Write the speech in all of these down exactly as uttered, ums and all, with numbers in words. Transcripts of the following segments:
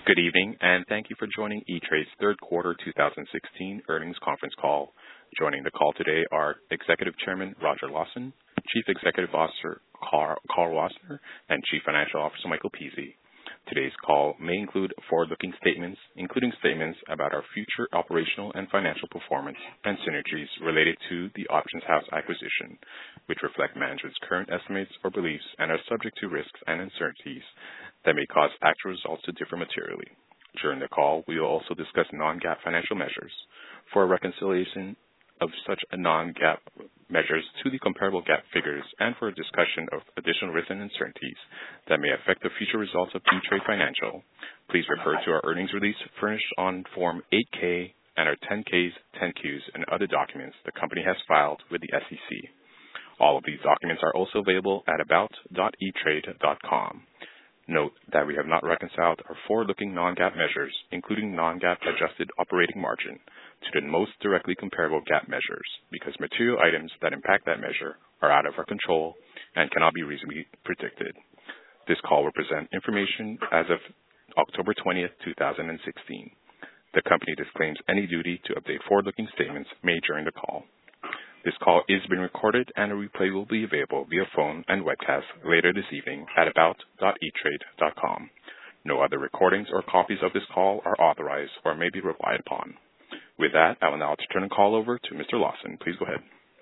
Good evening, and thank you for joining E-Trade's third quarter two thousand sixteen earnings conference call. Joining the call today are Executive Chairman Roger Lawson, Chief Executive Officer Carl, Carl Rossner, and Chief Financial Officer Michael Pizi. Today's call may include forward-looking statements, including statements about our future operational and financial performance and synergies related to the Options House acquisition, which reflect management's current estimates or beliefs and are subject to risks and uncertainties that may cause actual results to differ materially. During the call, we will also discuss non-GAAP financial measures. For a reconciliation of such a non-GAAP measures to the comparable GAAP figures and for a discussion of additional risks and uncertainties that may affect the future results of E-Trade Financial, please refer to our earnings release furnished on Form eight K and our ten Ks, ten Qs, and other documents the company has filed with the S E C. All of these documents are also available at about dot e trade dot com. Note that we have not reconciled our forward-looking non-GAAP measures, including non-GAAP adjusted operating margin, to the most directly comparable GAAP measures because material items that impact that measure are out of our control and cannot be reasonably predicted. This call will present information as of October twentieth, two thousand sixteen. The company disclaims any duty to update forward-looking statements made during the call. This call is being recorded and a replay will be available via phone and webcast later this evening at about dot e trade dot com. No other recordings or copies of this call are authorized or may be relied upon. With that, I will now turn the call over to Mister Lawson. Please go ahead.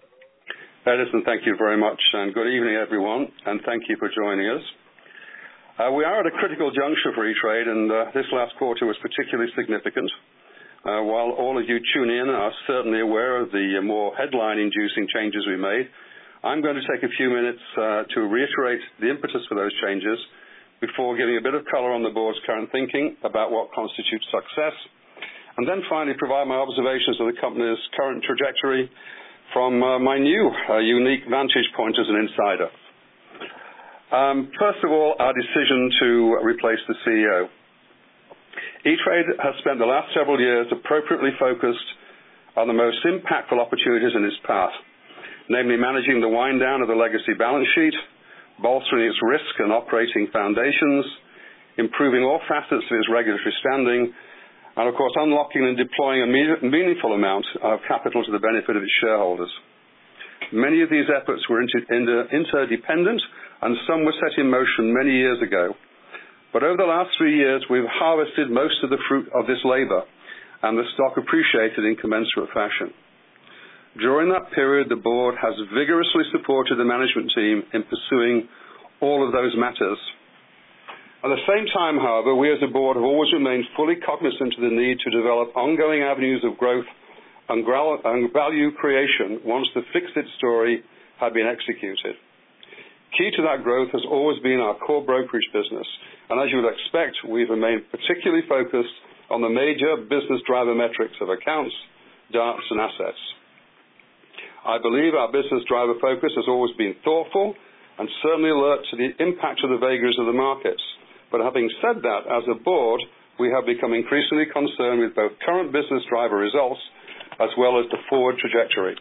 Edison, thank you very much, and good evening, everyone, and thank you for joining us. Uh, we are at a critical juncture for E-Trade, and uh, this last quarter was particularly significant. Uh, while all of you tune in are certainly aware of the uh, more headline-inducing changes we made, I'm going to take a few minutes uh, to reiterate the impetus for those changes before giving a bit of color on the board's current thinking about what constitutes success, and then finally provide my observations of the company's current trajectory from uh, my new uh, unique vantage point as an insider. Um, first of all, our decision to replace the C E O. E-Trade has spent the last several years appropriately focused on the most impactful opportunities in its path, namely managing the wind down of the legacy balance sheet, bolstering its risk and operating foundations, improving all facets of its regulatory standing, and, of course, unlocking and deploying a meaningful amount of capital to the benefit of its shareholders. Many of these efforts were inter- inter- interdependent, and some were set in motion many years ago. But over the last three years, we've harvested most of the fruit of this labor, and the stock appreciated in commensurate fashion. During that period, the board has vigorously supported the management team in pursuing all of those matters. At the same time, however, we as a board have always remained fully cognizant of the need to develop ongoing avenues of growth and value creation once the fix-it story had been executed. Key to that growth has always been our core brokerage business, and as you would expect, we've remained particularly focused on the major business driver metrics of accounts, D A R Ts, and assets. I believe our business driver focus has always been thoughtful and certainly alert to the impact of the vagaries of the markets. But having said that, as a board, we have become increasingly concerned with both current business driver results as well as the forward trajectory.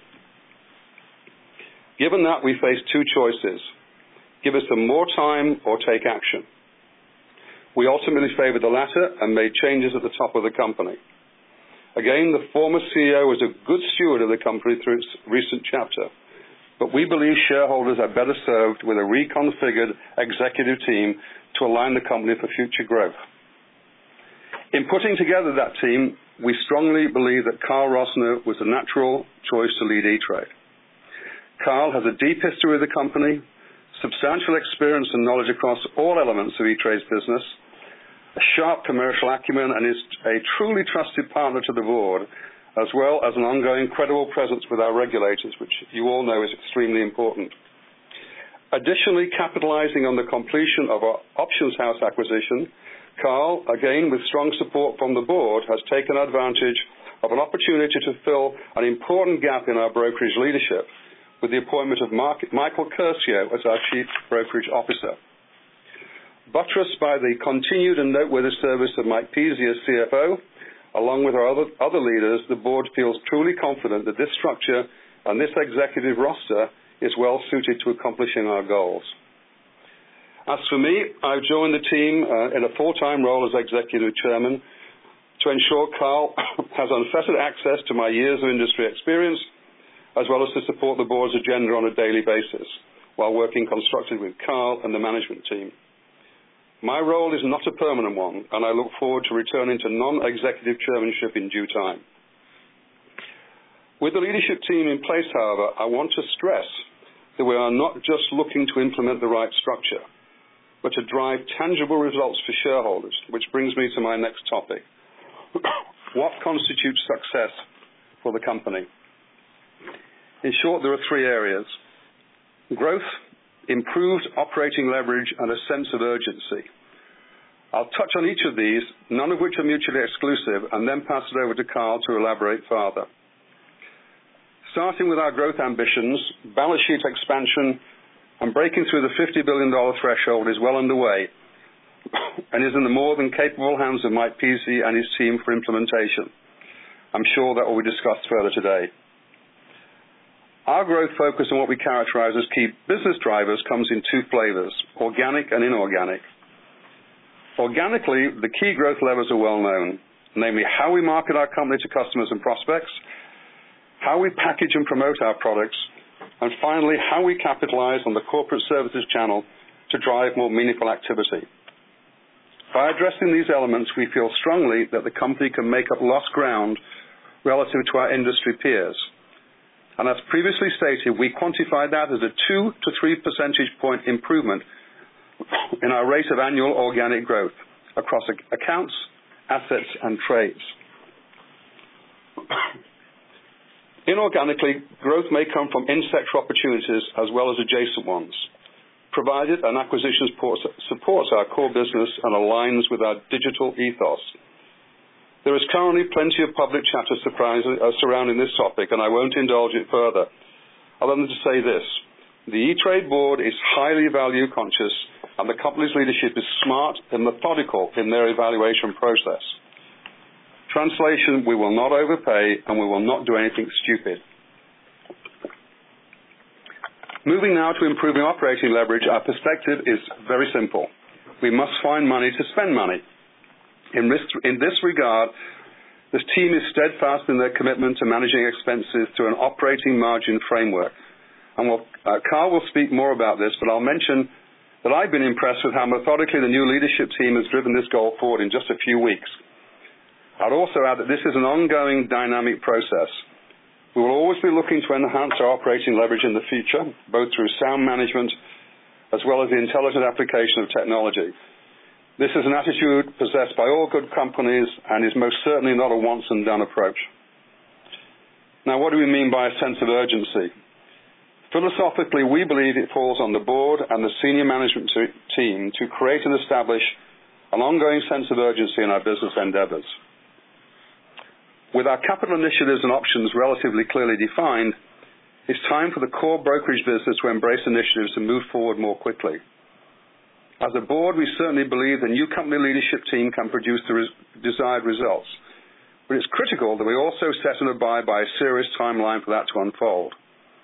Given that, we face two choices. Give us some more time or take action. We ultimately favored the latter and made changes at the top of the company. Again, the former C E O was a good steward of the company through its recent chapter, but we believe shareholders are better served with a reconfigured executive team to align the company for future growth. In putting together that team, we strongly believe that Carl Rossner was a natural choice to lead E-Trade. Carl has a deep history with the company, substantial experience and knowledge across all elements of E-Trade's business, a sharp commercial acumen, and is a truly trusted partner to the board, as well as an ongoing credible presence with our regulators, which you all know is extremely important. Additionally, capitalizing on the completion of our Options House acquisition, Carl, again with strong support from the board, has taken advantage of an opportunity to fill an important gap in our brokerage leadership with the appointment of Mark, Michael Curcio as our Chief Brokerage Officer. Buttressed by the continued and noteworthy service of Mike Pizi as C F O, along with our other, other leaders, the board feels truly confident that this structure and this executive roster is well suited to accomplishing our goals. As for me, I've joined the team uh, in a full-time role as Executive Chairman to ensure Carl has unfettered access to my years of industry experience, as well as to support the board's agenda on a daily basis, while working constructively with Carl and the management team. My role is not a permanent one, and I look forward to returning to non-executive chairmanship in due time. With the leadership team in place, however, I want to stress that we are not just looking to implement the right structure, but to drive tangible results for shareholders, which brings me to my next topic. What constitutes success for the company? In short, there are three areas: growth, improved operating leverage, and a sense of urgency. I'll touch on each of these, none of which are mutually exclusive, and then pass it over to Carl to elaborate further. Starting with our growth ambitions, balance sheet expansion and breaking through the fifty billion dollars threshold is well underway and is in the more than capable hands of Mike Peasy and his team for implementation. I'm sure that will be discussed further today. Our growth focus on what we characterize as key business drivers comes in two flavors, organic and inorganic. Organically, the key growth levers are well known, namely how we market our company to customers and prospects, how we package and promote our products, and finally, how we capitalize on the corporate services channel to drive more meaningful activity. By addressing these elements, we feel strongly that the company can make up lost ground relative to our industry peers. And as previously stated, we quantify that as a two to three percentage point improvement in our rate of annual organic growth across accounts, assets, and trades. Inorganically, growth may come from in-sector opportunities as well as adjacent ones, provided an acquisition supports our core business and aligns with our digital ethos. There is currently plenty of public chatter surrounding this topic, and I won't indulge it further, other than to say this. The E-Trade board is highly value conscious, and the company's leadership is smart and methodical in their evaluation process. Translation, we will not overpay and we will not do anything stupid. Moving now to improving operating leverage, our perspective is very simple. We must find money to spend money. In this, in this regard, this team is steadfast in their commitment to managing expenses through an operating margin framework. And we'll, uh, Carl will speak more about this, but I'll mention that I've been impressed with how methodically the new leadership team has driven this goal forward in just a few weeks. I'd also add that this is an ongoing dynamic process. We will always be looking to enhance our operating leverage in the future, both through sound management as well as the intelligent application of technology. This is an attitude possessed by all good companies and is most certainly not a once-and-done approach. Now, what do we mean by a sense of urgency? Philosophically, we believe it falls on the board and the senior management team to create and establish an ongoing sense of urgency in our business endeavors. With our capital initiatives and options relatively clearly defined, it's time for the core brokerage business to embrace initiatives to move forward more quickly. As a board, we certainly believe the new company leadership team can produce the res- desired results, but it's critical that we also set and abide by a serious timeline for that to unfold.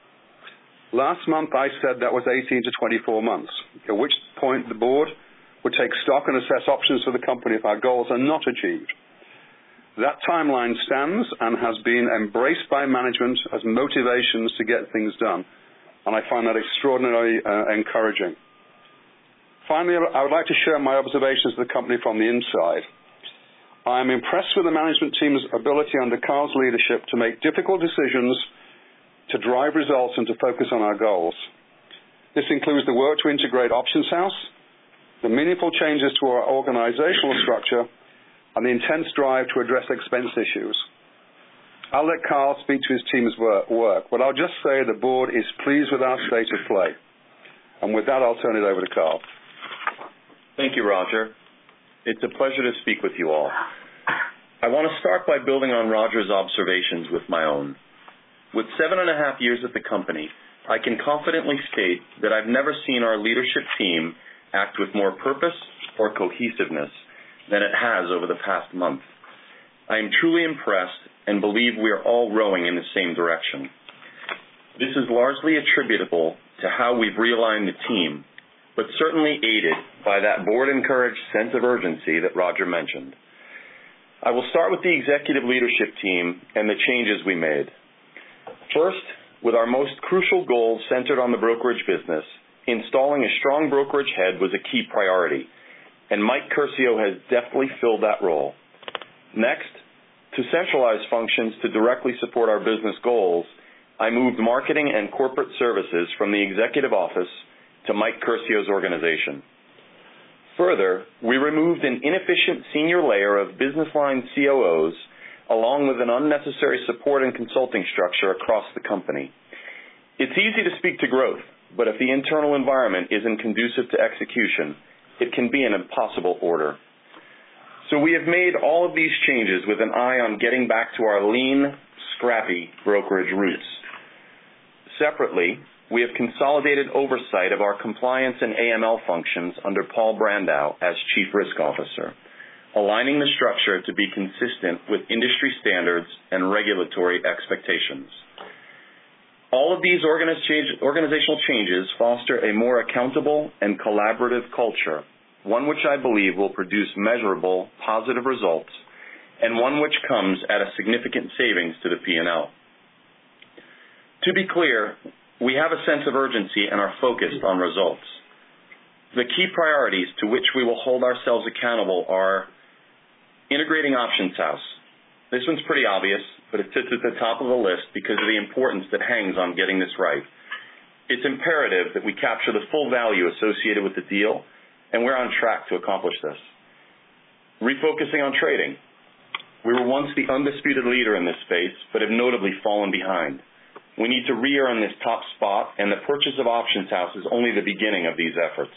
Last month, I said that was eighteen to twenty-four months, at which point the board would take stock and assess options for the company if our goals are not achieved. That timeline stands and has been embraced by management as motivations to get things done, and I find that extraordinarily uh, encouraging. Finally, I would like to share my observations of the company from the inside. I am impressed with the management team's ability under Carl's leadership to make difficult decisions, to drive results, and to focus on our goals. This includes the work to integrate Options House, the meaningful changes to our organizational structure, and the intense drive to address expense issues. I'll let Carl speak to his team's work, but I'll just say the board is pleased with our state of play. And with that, I'll turn it over to Carl. Thank you, Roger. It's a pleasure to speak with you all. I want to start by building on Roger's observations with my own. With seven and a half years at the company, I can confidently state that I've never seen our leadership team act with more purpose or cohesiveness than it has over the past month. I am truly impressed and believe we are all rowing in the same direction. This is largely attributable to how we've realigned the team, but certainly aided by that board-encouraged sense of urgency that Roger mentioned. I will start with the executive leadership team and the changes we made. First, with our most crucial goals centered on the brokerage business, installing a strong brokerage head was a key priority, and Mike Curcio has deftly filled that role. Next, to centralize functions to directly support our business goals, I moved marketing and corporate services from the executive office to Mike Curcio's organization. Further, we removed an inefficient senior layer of business line C O Os along with an unnecessary support and consulting structure across the company. It's easy to speak to growth, but if the internal environment isn't conducive to execution, it can be an impossible order. So we have made all of these changes with an eye on getting back to our lean, scrappy brokerage roots. Separately, we have consolidated oversight of our compliance and A M L functions under Paul Brandau as Chief Risk Officer, aligning the structure to be consistent with industry standards and regulatory expectations. All of these organizational changes foster a more accountable and collaborative culture, one which I believe will produce measurable, positive results, and one which comes at a significant savings to the P and L. To be clear, we have a sense of urgency and are focused on results. The key priorities to which we will hold ourselves accountable are integrating Options House. This one's pretty obvious, but it sits at the top of the list because of the importance that hangs on getting this right. It's imperative that we capture the full value associated with the deal, and we're on track to accomplish this. Refocusing on trading. We were once the undisputed leader in this space, but have notably fallen behind. We need to re-earn this top spot, and the purchase of Options House is only the beginning of these efforts.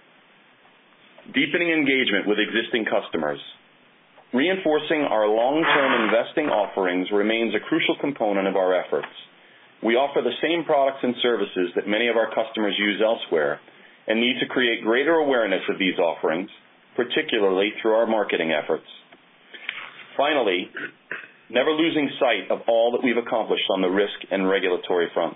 Deepening engagement with existing customers. Reinforcing our long-term investing offerings remains a crucial component of our efforts. We offer the same products and services that many of our customers use elsewhere and need to create greater awareness of these offerings, particularly through our marketing efforts. Finally, never losing sight of all that we've accomplished on the risk and regulatory fronts.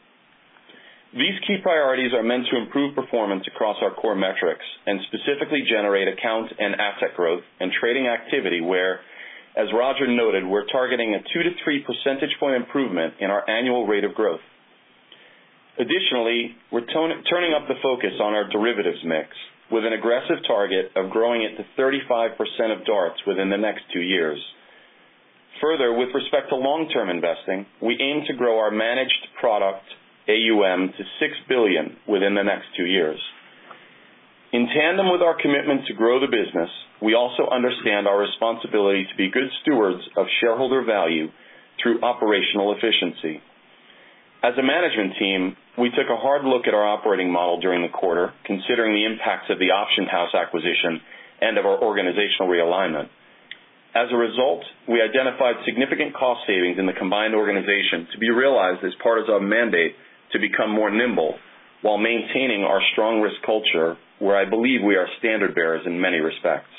These key priorities are meant to improve performance across our core metrics and specifically generate account and asset growth and trading activity where, as Roger noted, we're targeting a two to three percentage point improvement in our annual rate of growth. Additionally, we're ton- turning up the focus on our derivatives mix with an aggressive target of growing it to thirty-five percent of D A R Ts within the next two years. Further, with respect to long-term investing, we aim to grow our managed product A U M to six billion dollars within the next two years. In tandem with our commitment to grow the business, we also understand our responsibility to be good stewards of shareholder value through operational efficiency. As a management team, we took a hard look at our operating model during the quarter, considering the impacts of the Options House acquisition and of our organizational realignment. As a result, we identified significant cost savings in the combined organization to be realized as part of our mandate to become more nimble while maintaining our strong risk culture, where I believe we are standard bearers in many respects.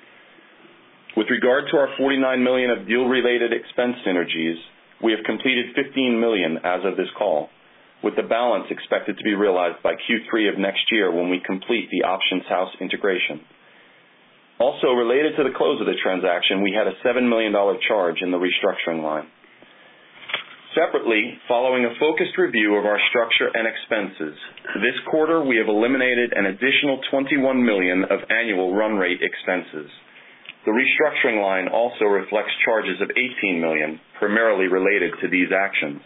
With regard to our forty-nine million dollars of deal-related expense synergies, we have completed fifteen million dollars as of this call, with the balance expected to be realized by Q three of next year when we complete the Options House integration. Also, related to the close of the transaction, we had a seven million dollars charge in the restructuring line. Separately, following a focused review of our structure and expenses, this quarter we have eliminated an additional twenty-one million dollars of annual run rate expenses. The restructuring line also reflects charges of eighteen million dollars, primarily related to these actions.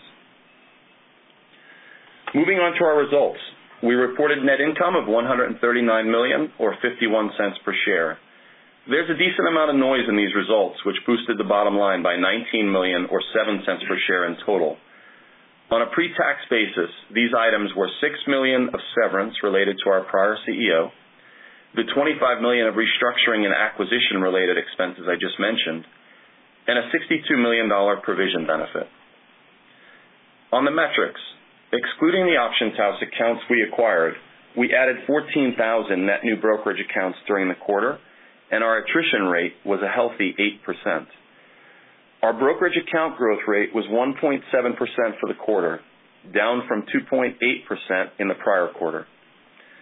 Moving on to our results, we reported net income of one hundred thirty-nine million dollars or fifty-one cents per share. There's a decent amount of noise in these results, which boosted the bottom line by nineteen million dollars or seven cents per share in total. On a pre-tax basis, these items were six million dollars of severance related to our prior C E O, the twenty-five million dollars of restructuring and acquisition-related expenses I just mentioned, and a sixty-two million dollars provision benefit. On the metrics, excluding the Options House accounts we acquired, we added fourteen thousand net new brokerage accounts during the quarter, and our attrition rate was a healthy eight percent. Our brokerage account growth rate was one point seven percent for the quarter, down from two point eight percent in the prior quarter.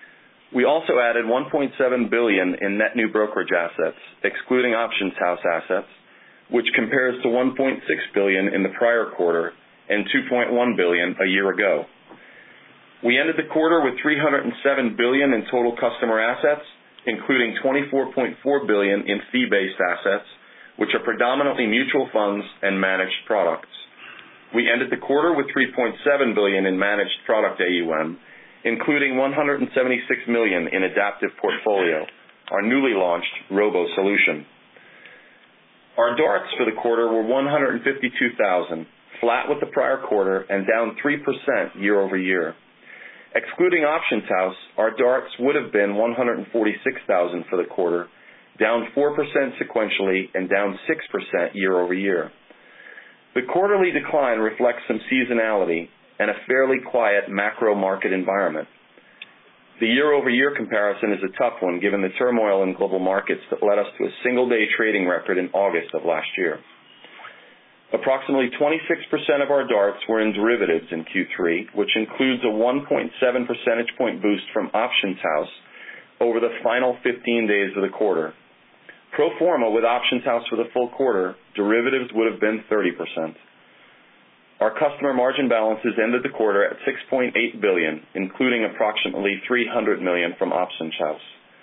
We also added one point seven billion dollars in net new brokerage assets, excluding Options House assets, which compares to one point six billion dollars in the prior quarter and two point one billion dollars a year ago. We ended the quarter with three hundred seven billion dollars in total customer assets, including twenty-four point four billion dollars in fee-based assets, which are predominantly mutual funds and managed products. We ended the quarter with three point seven billion dollars in managed product A U M, including one hundred seventy-six million dollars in Adaptive Portfolio, our newly launched robo solution. Our D A R Ts for the quarter were one hundred fifty-two thousand, flat with the prior quarter and down three percent year over year. Excluding Options House, our D A R Ts would have been one hundred forty-six thousand for the quarter, down four percent sequentially and down six percent year over year. The quarterly decline reflects some seasonality and a fairly quiet macro market environment. The year-over-year comparison is a tough one given the turmoil in global markets that led us to a single-day trading record in August of last year. Approximately twenty-six percent of our D A R Ts were in derivatives in Q three, which includes a one point seven percentage point boost from Options House over the final fifteen days of the quarter. Pro forma with Options House for the full quarter, derivatives would have been thirty percent. Our customer margin balances ended the quarter at six point eight billion dollars, including approximately three hundred million dollars from Options House.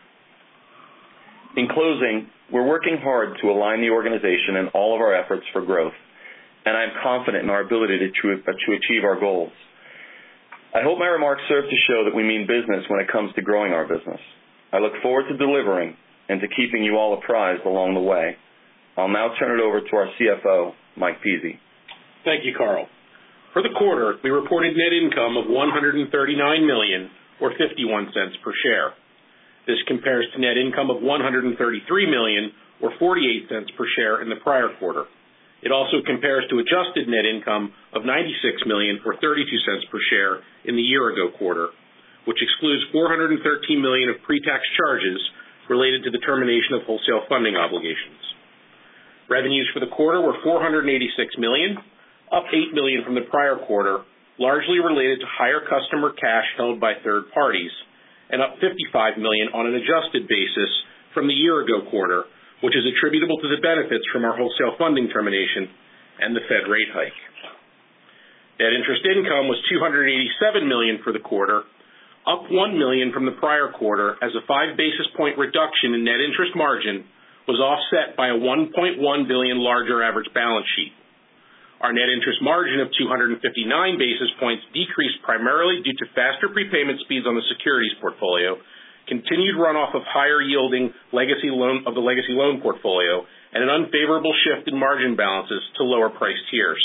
In closing, we're working hard to align the organization and all of our efforts for growth, and I'm confident in our ability to, to achieve our goals. I hope my remarks serve to show that we mean business when it comes to growing our business. I look forward to delivering and to keeping you all apprised along the way. I'll now turn it over to our C F O, Mike Pizzi. Thank you, Carl. For the quarter, we reported net income of one hundred thirty-nine million dollars, or fifty-one cents per share. This compares to net income of one hundred thirty-three million dollars, or forty-eight cents per share in the prior quarter. It also compares to adjusted net income of ninety-six million dollars, or thirty-two cents per share in the year-ago quarter, which excludes four hundred thirteen million dollars of pre-tax charges related to the termination of wholesale funding obligations. Revenues for the quarter were four hundred eighty-six million dollars, up eight million dollars from the prior quarter, largely related to higher customer cash held by third parties, and up fifty-five million dollars on an adjusted basis from the year-ago quarter, which is attributable to the benefits from our wholesale funding termination and the Fed rate hike. Net interest income was two hundred eighty-seven million dollars for the quarter, up one million dollars from the prior quarter, as a five basis point reduction in net interest margin was offset by a one point one billion dollars larger average balance sheet. Our net interest margin of two hundred fifty-nine basis points decreased primarily due to faster prepayment speeds on the securities portfolio, continued runoff of higher yielding legacy loan of the legacy loan portfolio, and an unfavorable shift in margin balances to lower price tiers.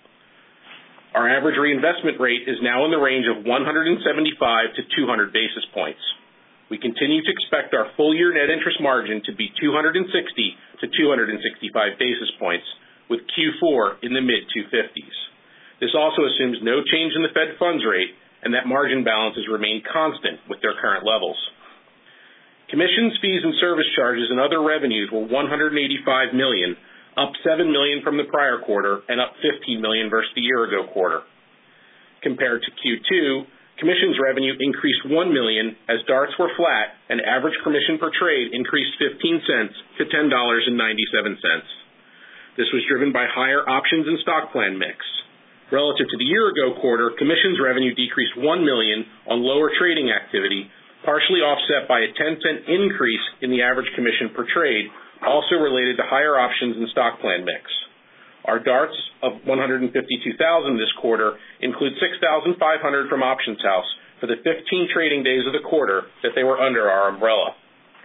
Our average reinvestment rate is now in the range of one hundred seventy-five to two hundred basis points. We continue to expect our full year net interest margin to be two hundred sixty to two hundred sixty-five basis points, with Q four in the mid two fifties. This also assumes no change in the Fed funds rate and that margin balances remain constant with their current levels. Commissions, fees, and service charges and other revenues were one hundred eighty-five million dollars, up seven million dollars from the prior quarter and up fifteen million dollars versus the year-ago quarter. Compared to Q two, commissions revenue increased one million dollars as D A R Ts were flat and average commission per trade increased fifteen cents to ten dollars and ninety-seven cents. This was driven by higher options and stock plan mix. Relative to the year-ago quarter, commissions revenue decreased one million dollars on lower trading activity, partially offset by a ten cent increase in the average commission per trade, also related to higher options and stock plan mix. Our D A R Ts of one hundred fifty-two thousand this quarter include six thousand five hundred from Options House for the fifteen trading days of the quarter that they were under our umbrella.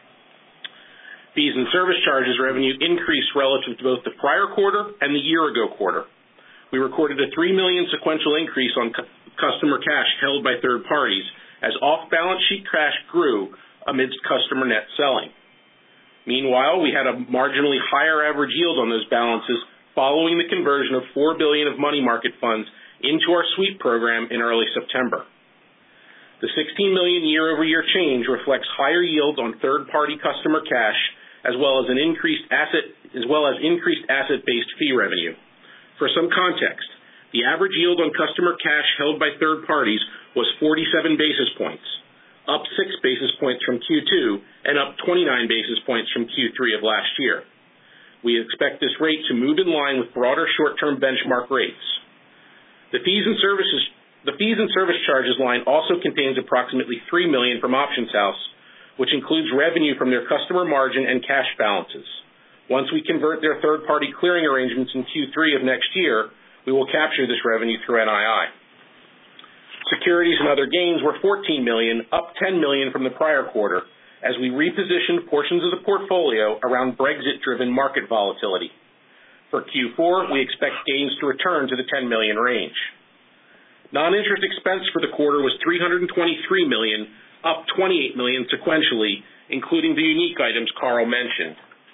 Fees and service charges revenue increased relative to both the prior quarter and the year-ago quarter. We recorded a three million dollars sequential increase on cu- customer cash held by third parties as off-balance sheet cash grew amidst customer net selling. Meanwhile, we had a marginally higher average yield on those balances following the conversion of four billion dollars of money market funds into our sweep program in early September. The sixteen million dollars year-over-year change reflects higher yields on third-party customer cash, as well as an increased asset, as well as increased asset-based fee revenue. For some context, the average yield on customer cash held by third parties was forty-seven basis points, up six basis points from Q two and up twenty-nine basis points from Q three of last year. We expect this rate to move in line with broader short-term benchmark rates. The fees and services, the fees and service charges line also contains approximately three million dollars from Options House, which includes revenue from their customer margin and cash balances. Once we convert their third-party clearing arrangements in Q three of next year, we will capture this revenue through N I I. Securities and other gains were fourteen million dollars, up ten million dollars from the prior quarter, as we repositioned portions of the portfolio around Brexit-driven market volatility. For Q four, we expect gains to return to the ten million dollars range. Non-interest expense for the quarter was three hundred twenty-three million dollars, up twenty-eight million dollars sequentially, including the unique items Carl mentioned.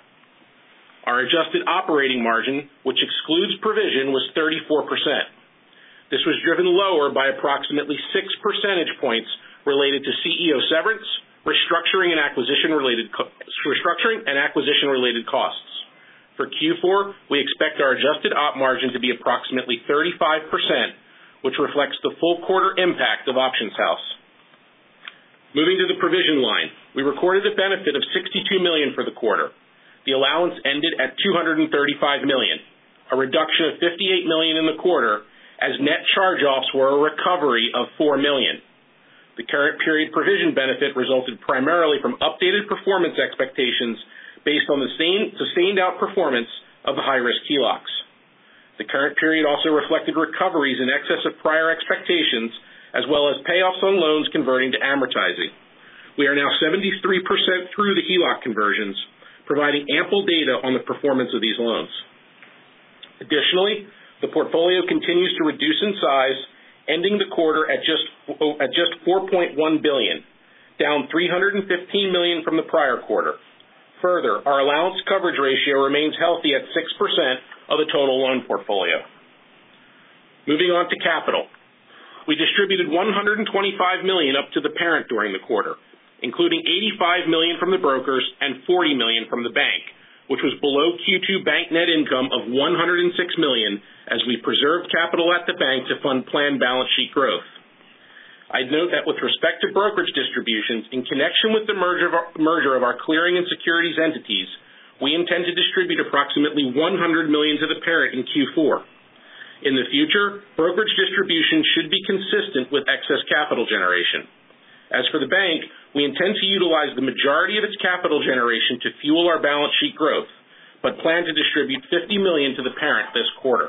Our adjusted operating margin, which excludes provision, was thirty-four percent. This was driven lower by approximately six percentage points related to C E O severance, restructuring and acquisition-related co- restructuring and acquisition-related costs. For Q four, we expect our adjusted op margin to be approximately thirty-five percent, which reflects the full quarter impact of Options House. Moving to the provision line, we recorded a benefit of sixty-two million dollars for the quarter. The allowance ended at two hundred thirty-five million dollars, a reduction of fifty-eight million dollars in the quarter, as net charge-offs were a recovery of four million dollars. The current period provision benefit resulted primarily from updated performance expectations based on the same sustained outperformance of the high-risk H E L O Cs. The current period also reflected recoveries in excess of prior expectations, as well as payoffs on loans converting to amortizing. We are now seventy-three percent through the H E L O C conversions, providing ample data on the performance of these loans. Additionally, the portfolio continues to reduce in size, ending the quarter at just at just four point one billion dollars, down three hundred fifteen million dollars from the prior quarter. Further, our allowance coverage ratio remains healthy at six percent of the total loan portfolio. Moving on to capital. We distributed one hundred twenty-five million dollars up to the parent during the quarter, including eighty-five million dollars from the brokers and forty million dollars from the bank, which was below Q two bank net income of one hundred six million dollars, as we preserved capital at the bank to fund planned balance sheet growth. I'd note that with respect to brokerage distributions, in connection with the merger of our, merger of our clearing and securities entities, we intend to distribute approximately one hundred million dollars to the parent in Q four. In the future, brokerage distributions should be consistent with excess capital generation. As for the bank, we intend to utilize the majority of its capital generation to fuel our balance sheet growth, but plan to distribute fifty million dollars to the parent this quarter.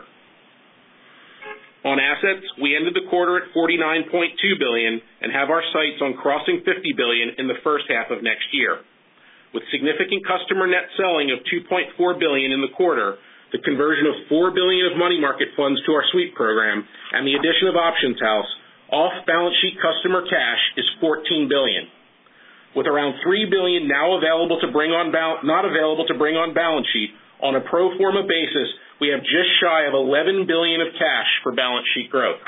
On assets, we ended the quarter at forty-nine point two billion dollars and have our sights on crossing fifty billion dollars in the first half of next year. With significant customer net selling of two point four billion dollars in the quarter, the conversion of four billion dollars of money market funds to our sweep program, and the addition of Options House, off-balance sheet customer cash is fourteen billion dollars. With around three billion dollars now available to bring on bal- not available to bring on balance sheet, on a pro forma basis, we have just shy of eleven billion dollars of cash for balance sheet growth.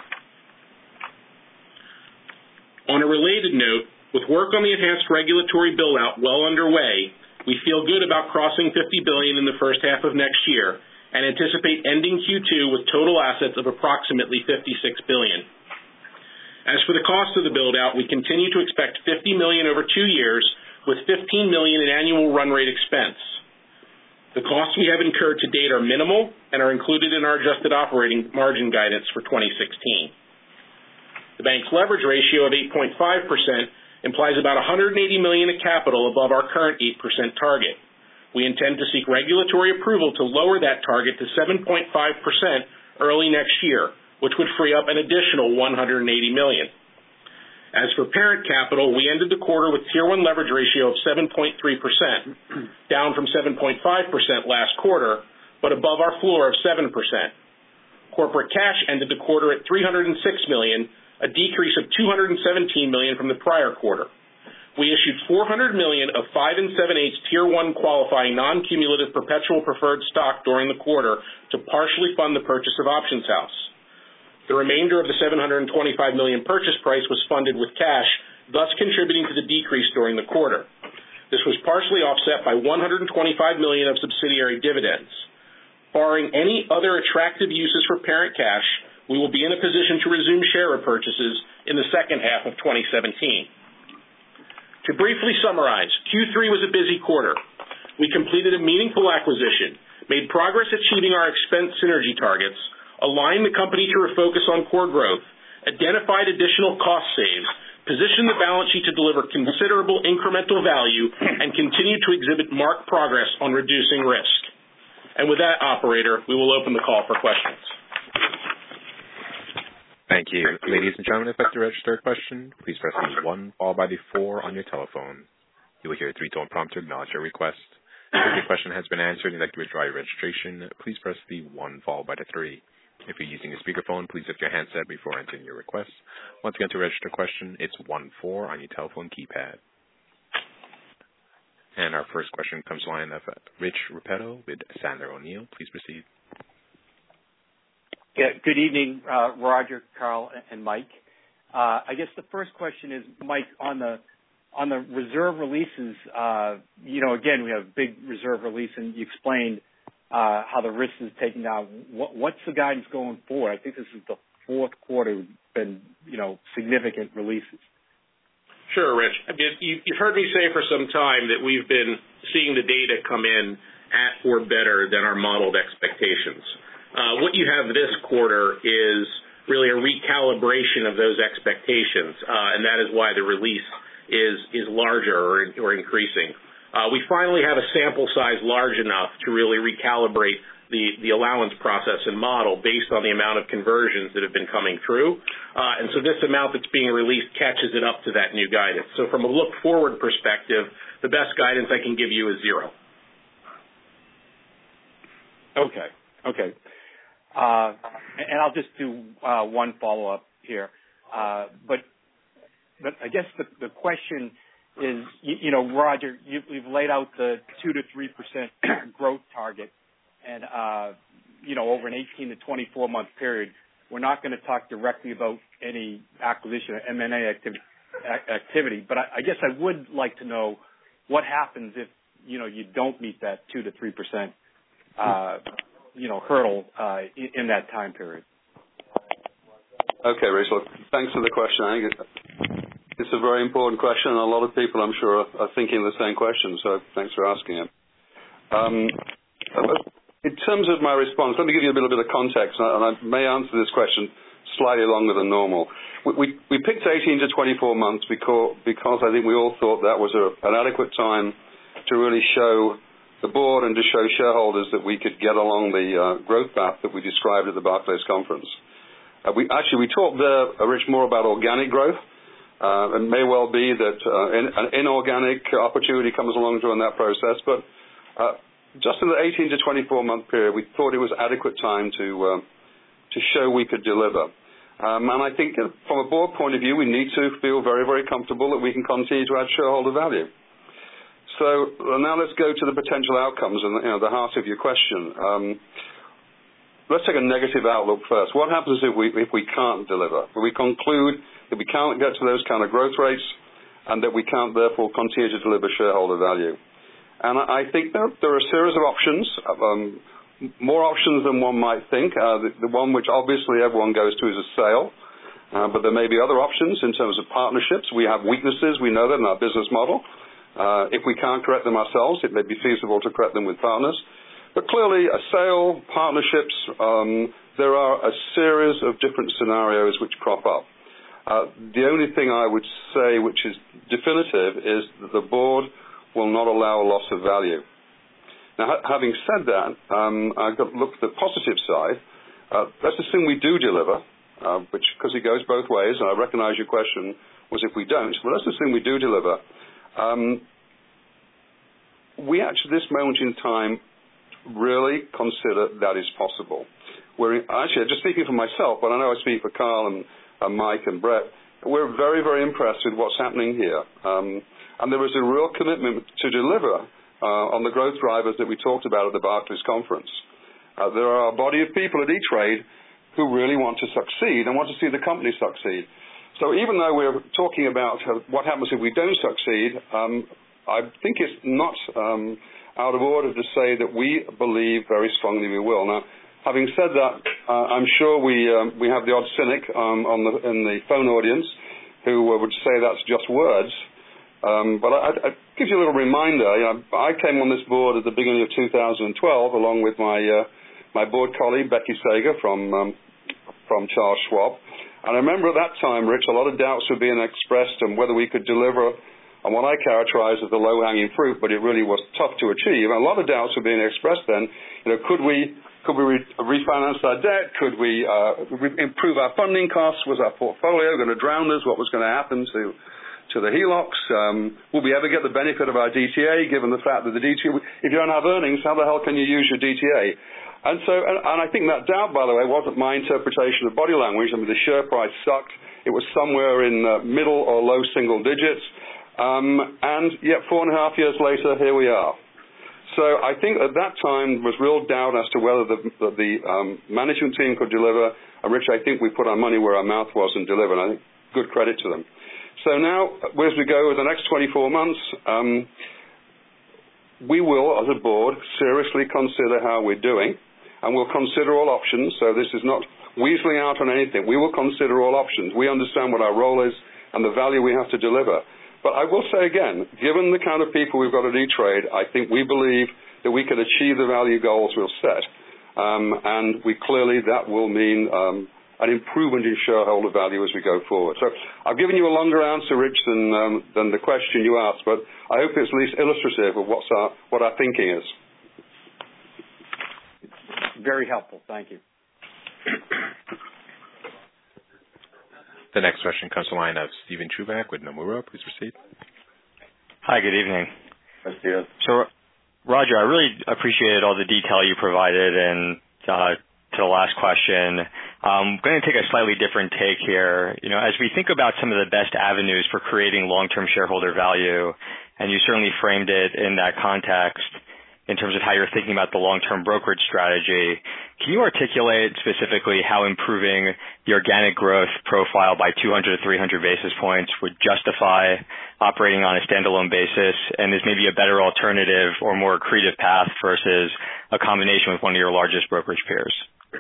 On a related note, with work on the enhanced regulatory build-out well underway, we feel good about crossing fifty billion dollars in the first half of next year and anticipate ending Q two with total assets of approximately fifty-six billion dollars. As for the cost of the build-out, we continue to expect fifty million dollars over two years, with fifteen million dollars in annual run rate expense. The costs we have incurred to date are minimal and are included in our adjusted operating margin guidance for twenty sixteen. The bank's leverage ratio of eight point five percent implies about one hundred eighty million dollars of capital above our current eight percent target. We intend to seek regulatory approval to lower that target to seven point five percent early next year, which would free up an additional one hundred eighty million dollars. As for parent capital, we ended the quarter with Tier one leverage ratio of seven point three percent, down from seven point five percent last quarter, but above our floor of seven percent. Corporate cash ended the quarter at three hundred six million dollars, a decrease of two hundred seventeen million dollars from the prior quarter. We issued four hundred million dollars of five and seven eighths Tier one qualifying non-cumulative perpetual preferred stock during the quarter to partially fund the purchase of Options House. The remainder of the seven hundred twenty-five million dollars purchase price was funded with cash, thus contributing to the decrease during the quarter. This was partially offset by one hundred twenty-five million dollars of subsidiary dividends. Barring any other attractive uses for parent cash, we will be in a position to resume share repurchases in the second half of twenty seventeen. To briefly summarize, Q three was a busy quarter. We completed a meaningful acquisition, made progress achieving our expense synergy targets, aligned the company to refocus on core growth, identified additional cost saves, positioned the balance sheet to deliver considerable incremental value, and continued to exhibit marked progress on reducing risk. And with that, operator, we will open the call for questions. Thank you. Ladies and gentlemen, if you'd like to register a question, please press the one followed by the four on your telephone. You will hear a three-tone prompt to acknowledge your request. If your question has been answered and you'd like to withdraw your registration, please press the one followed by the three. If you're using a speakerphone, please lift your handset before entering your request. Once again, to register a question, it's one four on your telephone keypad. And our first question comes to the line of Rich Repetto with Sandler O'Neill. Please proceed. Yeah, good evening, uh, Roger, Carl, and Mike. Uh, I guess the first question is, Mike, on the on the reserve releases, uh, you know, again, we have big reserve release, and you explained uh, how the risk is taken down. What, what's the guidance going forward? I think this is the fourth quarter been, you know, significant releases. Sure, Rich. I mean, you, you've heard me say for some time that we've been seeing the data come in at or better than our modeled expectations. Uh, what you have this quarter is really a recalibration of those expectations, uh, and that is why the release is is larger or, or increasing. Uh, we finally have a sample size large enough to really recalibrate the, the allowance process and model based on the amount of conversions that have been coming through. Uh, and so this amount that's being released catches it up to that new guidance. So from a look-forward perspective, the best guidance I can give you is zero. Okay, okay. Uh, and I'll just do uh, one follow-up here. Uh, but but I guess the, the question is, you, you know, Roger, you, you've laid out the two to three percent growth target, and uh, you know, over an eighteen to twenty-four month period, we're not going to talk directly about any acquisition or M and A activity. Activity, but I, I guess I would like to know what happens if you know you don't meet that two to three percent. Uh, you know, hurdle uh, in, in that time period. Okay, Rachel, thanks for the question. I think it's a very important question, and a lot of people, I'm sure, are, are thinking the same question, so thanks for asking it. Um, in terms of my response, let me give you a little bit of context, and I may answer this question slightly longer than normal. We, we, we picked eighteen to twenty-four months because, because I think we all thought that was a, an adequate time to really show the board and to show shareholders that we could get along the uh, growth path that we described at the Barclays conference. Uh, we actually we talked there, uh, Rich, more about organic growth. Uh, it may well be that uh, in, an inorganic opportunity comes along during that process, but uh, just in the eighteen to twenty-four month period, we thought it was adequate time to uh, to show we could deliver. Um, and I think uh, from a board point of view, we need to feel very, very comfortable that we can continue to add shareholder value. So now let's go to the potential outcomes and you know, the heart of your question. Um, let's take a negative outlook first. What happens if we if we can't deliver? If we conclude that we can't get to those kind of growth rates and that we can't therefore continue to deliver shareholder value? And I think there, there are a series of options, um, more options than one might think. Uh, the, the one which obviously everyone goes to is a sale, uh, but there may be other options in terms of partnerships. We have weaknesses, we know that in our business model. Uh, if we can't correct them ourselves, it may be feasible to correct them with partners. But clearly, a sale, partnerships, um, there are a series of different scenarios which crop up. Uh, the only thing I would say which is definitive is that the board will not allow a loss of value. Now, ha- having said that, um, I've got to look at the positive side. Uh, let's assume we do deliver, uh, which because it goes both ways, and I recognize your question was if we don't, but let's assume we do deliver. Um, we actually, at this moment in time, really consider that is possible. We're actually, just speaking for myself, but I know I speak for Carl and, and Mike and Brett, we're very, very impressed with what's happening here. Um, and there is a real commitment to deliver uh, on the growth drivers that we talked about at the Barclays conference. Uh, there are a body of people at E-Trade who really want to succeed and want to see the company succeed. So even though we're talking about what happens if we don't succeed, um, I think it's not um, out of order to say that we believe very strongly we will. Now, having said that, uh, I'm sure we um, we have the odd cynic um, on the, in the phone audience who uh, would say that's just words. Um, but I, I give you a little reminder. You know, I came on this board at the beginning of two thousand twelve, along with my uh, my board colleague Becky Sager from um, from Charles Schwab. And I remember at that time, Rich, a lot of doubts were being expressed on whether we could deliver on what I characterize as the low-hanging fruit, but it really was tough to achieve. And a lot of doubts were being expressed then. You know, could we could we re- refinance our debt? Could we uh, re- improve our funding costs? Was our portfolio going to drown us? What was going to happen to to the H E L O Cs? Um, will we ever get the benefit of our D T A, given the fact that the D T A, if you don't have earnings, how the hell can you use your D T A? And so, and, and I think that doubt, by the way, wasn't my interpretation of body language. I mean, the share price sucked. It was somewhere in uh, middle or low single digits. Um, and yet four and a half years later, here we are. So I think at that time was real doubt as to whether the, the, the um, management team could deliver. And Rich, I think we put our money where our mouth was and delivered. I think good credit to them. So now, as we go over the next twenty-four months, um, we will, as a board, seriously consider how we're doing, and we'll consider all options. So this is not weaseling out on anything. We will consider all options. We understand what our role is and the value we have to deliver. But I will say again, given the kind of people we've got at E-Trade, I think we believe that we can achieve the value goals we'll set. Um, and we clearly, that will mean um, an improvement in shareholder value as we go forward. So I've given you a longer answer, Rich, than, um, than the question you asked, but I hope it's at least illustrative of what's our, what our thinking is. Very helpful. Thank you. The next question comes to the line of Steven Chubak with Nomura. Please proceed. Hi, good evening. Hi, Steven. So, Roger, I really appreciated all the detail you provided, and uh, to the last question, I'm going to take a slightly different take here. You know, as we think about some of the best avenues for creating long-term shareholder value, and you certainly framed it in that context in terms of how you're thinking about the long-term brokerage strategy, can you articulate specifically how improving the organic growth profile by two hundred to three hundred basis points would justify operating on a standalone basis, and is maybe a better alternative or more accretive path versus a combination with one of your largest brokerage peers?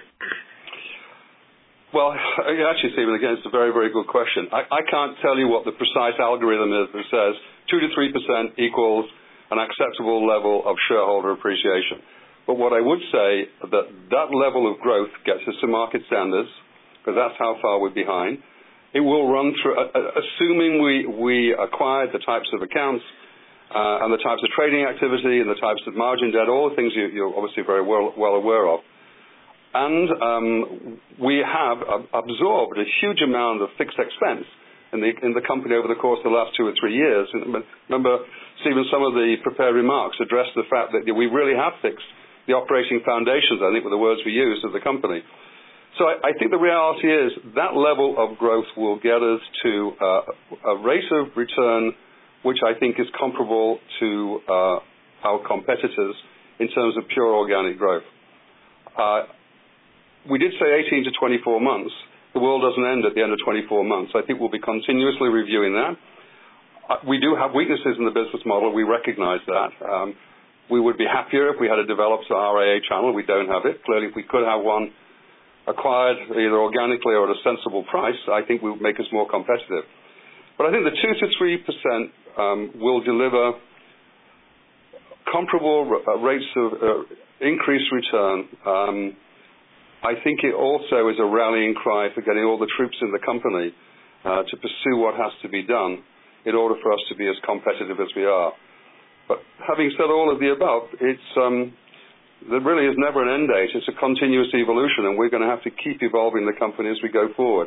Well, actually, Stephen, again, it's a very, very good question. I, I can't tell you what the precise algorithm is that says two to three percent equals an acceptable level of shareholder appreciation. But what I would say that that level of growth gets us to market standards, because that's how far we're behind. It will run through, uh, assuming we, we acquired the types of accounts uh, and the types of trading activity and the types of margin debt, all the things you, you're obviously very well, well aware of. And um, we have absorbed a huge amount of fixed expense in the, in the company over the course of the last two or three years. Remember, Stephen, some of the prepared remarks addressed the fact that we really have fixed the operating foundations, I think were the words we used, of the company. So I, I think the reality is that level of growth will get us to uh, a rate of return which I think is comparable to uh, our competitors in terms of pure organic growth. Uh, we did say eighteen to twenty-four months. The world doesn't end at the end of twenty-four months. I think we'll be continuously reviewing that. Uh, we do have weaknesses in the business model. We recognize that. Um, we would be happier if we had a developed R I A channel. We don't have it. Clearly, if we could have one acquired either organically or at a sensible price, I think it would make us more competitive. But I think the two to three percent um, will deliver comparable r- rates of uh, increased return. Um, I think it also is a rallying cry for getting all the troops in the company uh, to pursue what has to be done in order for us to be as competitive as we are. But having said all of the above, it's um, there really is never an end date. It's a continuous evolution, and we're going to have to keep evolving the company as we go forward.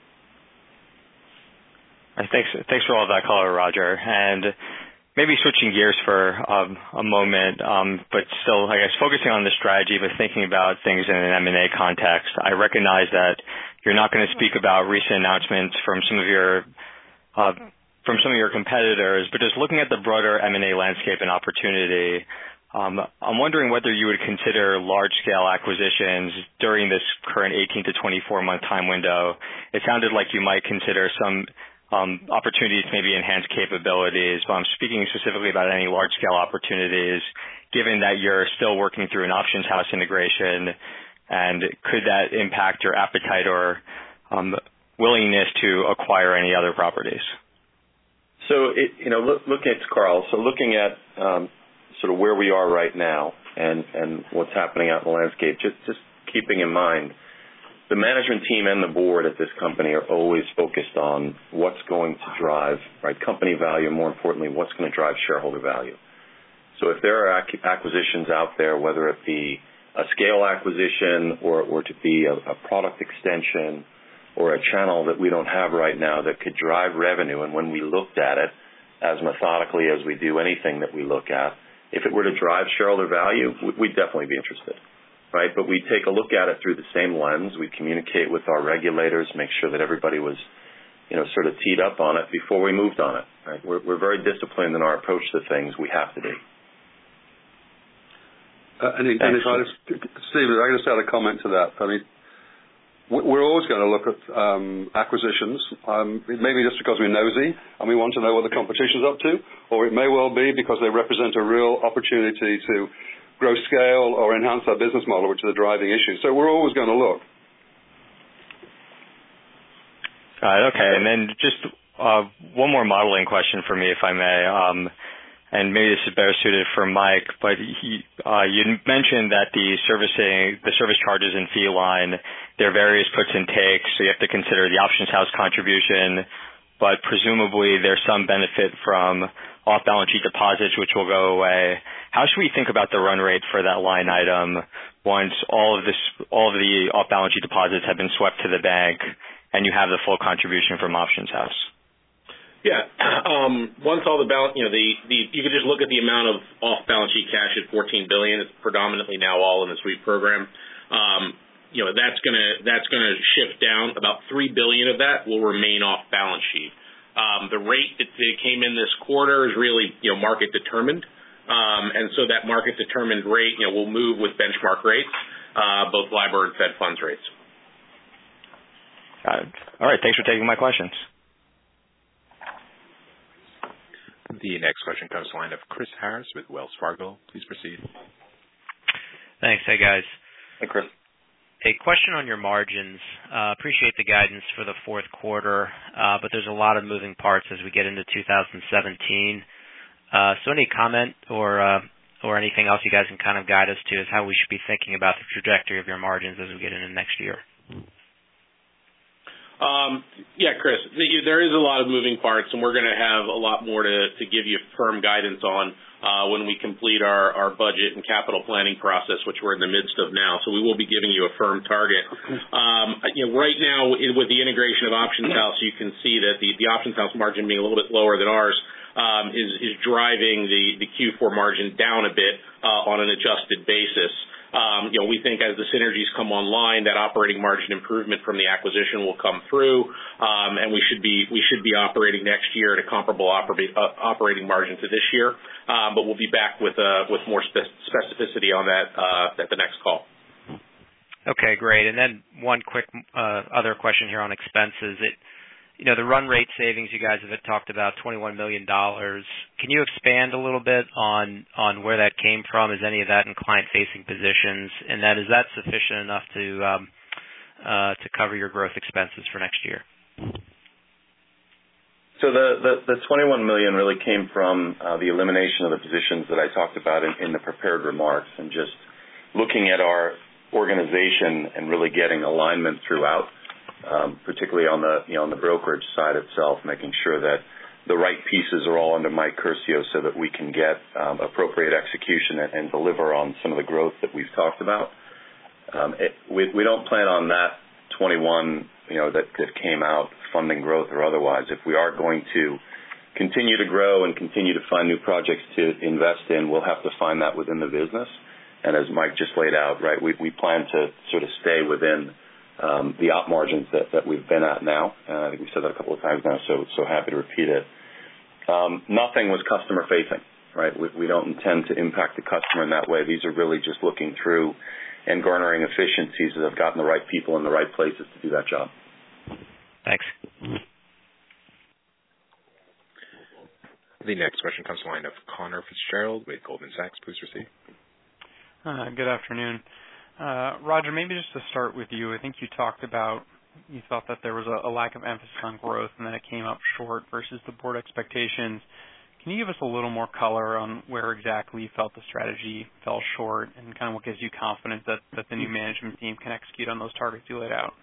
Thanks, thanks for all of that color, Roger. And maybe switching gears for um, a moment, um, but still, I guess, focusing on the strategy, but thinking about things in an M and A context. I recognize that you're not going to speak about recent announcements from some of your uh, from some of your competitors, but just looking at the broader M and A landscape and opportunity, um, I'm wondering whether you would consider large-scale acquisitions during this current eighteen to twenty-four month time window. It sounded like you might consider some Um, opportunities to maybe enhance capabilities, but I'm speaking specifically about any large-scale opportunities, given that you're still working through an options house integration, and could that impact your appetite or um, willingness to acquire any other properties? So, it, you know, look, looking at Carl, so looking at um, sort of where we are right now and, and what's happening out in the landscape, just, just keeping in mind the management team and the board at this company are always focused on what's going to drive, right, company value, and more importantly, what's going to drive shareholder value. So if there are ac- acquisitions out there, whether it be a scale acquisition or, or to be a, a product extension or a channel that we don't have right now that could drive revenue, and when we looked at it as methodically as we do anything that we look at, if it were to drive shareholder value, we'd definitely be interested. Right, but we take a look at it through the same lens. We communicate with our regulators, make sure that everybody was, you know, sort of teed up on it before we moved on it. Right, we're, we're very disciplined in our approach to things. We have to be. Uh, and, and if I just, Steve, if I can just add a comment to that. I mean, we're always going to look at um, acquisitions. Um, it may be just because we're nosy and we want to know what the competition's up to, or it may well be because they represent a real opportunity to grow scale or enhance our business model, which is the driving issue. So we're always going to look. Got it. Okay. And then just uh, one more modeling question for me, if I may. Um, and maybe this is better suited for Mike, but he, uh, you mentioned that the servicing, the service charges and fee line, there are various puts and takes. So you have to consider the options house contribution, but presumably there's some benefit from off-balance sheet deposits, which will go away. How should we think about the run rate for that line item once all of this, all of the off-balance sheet deposits have been swept to the bank and you have the full contribution from Options House? Yeah. Um, once all the balance, you know, the, the you can just look at the amount of off-balance sheet cash at fourteen billion dollars. It's predominantly now all in the sweep program. Um, you know, that's gonna that's gonna shift down. About three billion dollars of that will remain off-balance sheet. Um, the rate that it came in this quarter is really, you know, market determined. Um, and so that market determined rate, you know, will move with benchmark rates, uh, both LIBOR and Fed funds rates. Got it. All right. Thanks for taking my questions. The next question comes to the line of Chris Harris with Wells Fargo. Please proceed. Thanks. Hey, guys. Hey, Chris. A question on your margins. Uh, appreciate the guidance for the fourth quarter, uh, but there's a lot of moving parts as we get into two thousand seventeen. Uh, so any comment or uh, or anything else you guys can kind of guide us to is how we should be thinking about the trajectory of your margins as we get into next year? Um, yeah, Chris, there is a lot of moving parts, and we're going to have a lot more to, to give you firm guidance on uh, when we complete our, our budget and capital planning process, which we're in the midst of now. So we will be giving you a firm target. Um, you know, right now, with the integration of Options House, you can see that the, the Options House margin being a little bit lower than ours um, is, is driving the, the Q four margin down a bit uh, on an adjusted basis. Um, you know, we think as the synergies come online, that operating margin improvement from the acquisition will come through, um, and we should be we should be operating next year at a comparable oper- uh, operating margin to this year. Um, but we'll be back with uh, with more spe- specificity on that uh, at the next call. Okay, great. And then one quick uh, other question here on expenses. It, you know, the run rate savings you guys have talked about, twenty-one million dollars. Can you expand a little bit on, on where that came from? Is any of that in client-facing positions? And that is that sufficient enough to um, uh, to cover your growth expenses for next year? So the, the, the twenty-one million dollars really came from uh, the elimination of the positions that I talked about in, in the prepared remarks, and just looking at our organization and really getting alignment throughout. Um, particularly on the, you know, on the brokerage side itself, making sure that the right pieces are all under Mike Curcio so that we can get um, appropriate execution and, and deliver on some of the growth that we've talked about. Um, it, we, we don't plan on that twenty-one, you know, that, that came out funding growth or otherwise. If we are going to continue to grow and continue to find new projects to invest in, we'll have to find that within the business. And as Mike just laid out, right, we, we plan to sort of stay within Um, the op margins that, that we've been at now. Uh, I think we said that a couple of times now, so so happy to repeat it. Um, nothing was customer facing, right? We, we don't intend to impact the customer in that way. These are really just looking through and garnering efficiencies that have gotten the right people in the right places to do that job. Thanks. The next question comes to the line of Connor Fitzgerald with Goldman Sachs. Please proceed. Uh, good afternoon. Uh, Roger, maybe just to start with you, I think you talked about you thought that there was a, a lack of emphasis on growth and that it came up short versus the board expectations. Can you give us a little more color on where exactly you felt the strategy fell short and kind of what gives you confidence that, that the new management team can execute on those targets you laid out?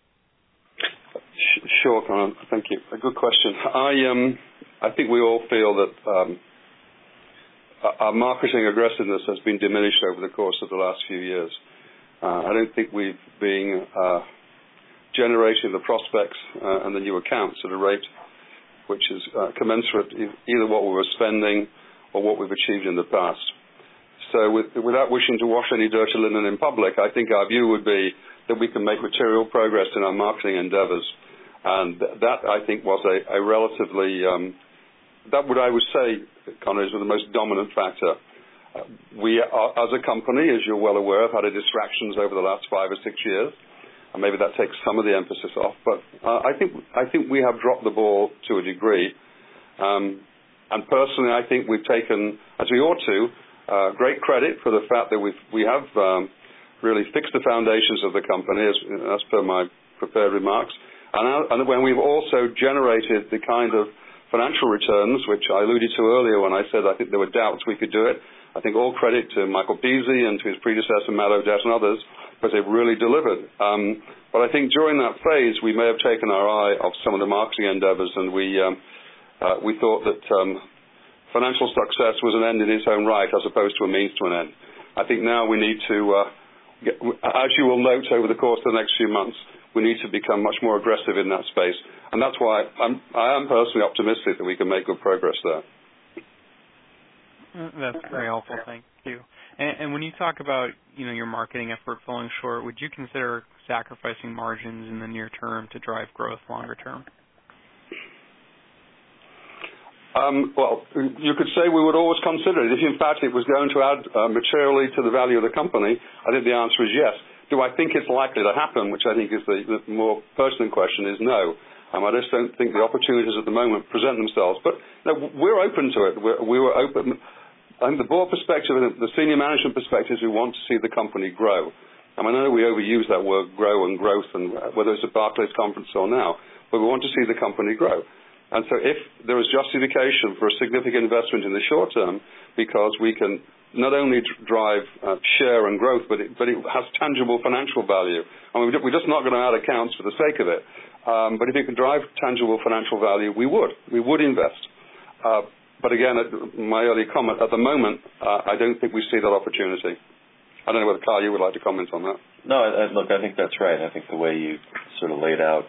Sure, Conor. Thank you. A good question. I um, I think we all feel that um, our marketing aggressiveness has been diminished over the course of the last few years. Uh, I don't think we've been uh, generating the prospects uh, and the new accounts at a rate which is uh, commensurate either what we were spending or what we've achieved in the past. So with, without wishing to wash any dirty linen in public, I think our view would be that we can make material progress in our marketing endeavors. And that, I think, was a, a relatively, um, that would I would say, Conor, is the most dominant factor. Uh, we, are, as a company, as you're well aware, have had a distractions over the last five or six years. And maybe that takes some of the emphasis off. But uh, I think I think we have dropped the ball to a degree. Um, and personally, I think we've taken, as we ought to, uh, great credit for the fact that we've, we have um, really fixed the foundations of the company, as, as per my prepared remarks. And, uh, and when we've also generated the kind of financial returns, which I alluded to earlier when I said I think there were doubts we could do it, I think all credit to Michael Beasley and to his predecessor, Matt O'Dette and others, because they've really delivered. Um, but I think during that phase, we may have taken our eye off some of the marketing endeavors, and we um, uh, we thought that um, financial success was an end in its own right as opposed to a means to an end. I think now we need to, uh, get, as you will note over the course of the next few months, we need to become much more aggressive in that space. And that's why I'm, I am personally optimistic that we can make good progress there. That's very helpful. Thank you. And, and when you talk about, you know, your marketing effort falling short, would you consider sacrificing margins in the near term to drive growth longer term? Um, well, you could say we would always consider it. If, in fact, it was going to add uh, materially to the value of the company, I think the answer is yes. Do I think it's likely to happen, which I think is the, the more pertinent question, is no. Um, I just don't think the opportunities at the moment present themselves. But no, we're open to it. We're, we were open. I think the board perspective and the senior management perspective is we want to see the company grow. And I know we overuse that word grow and growth, and whether it's a Barclays conference or now, but we want to see the company grow. And so if there is justification for a significant investment in the short term, because we can not only drive uh, share and growth, but it, but it has tangible financial value. I mean, we're just not going to add accounts for the sake of it. Um, but if it can drive tangible financial value, we would. We would invest. Uh, but again, my early comment, at the moment, uh, I don't think we see that opportunity. I don't know whether, Carl, you would like to comment on that. No, I, I, look, I think that's right. I think the way you sort of laid out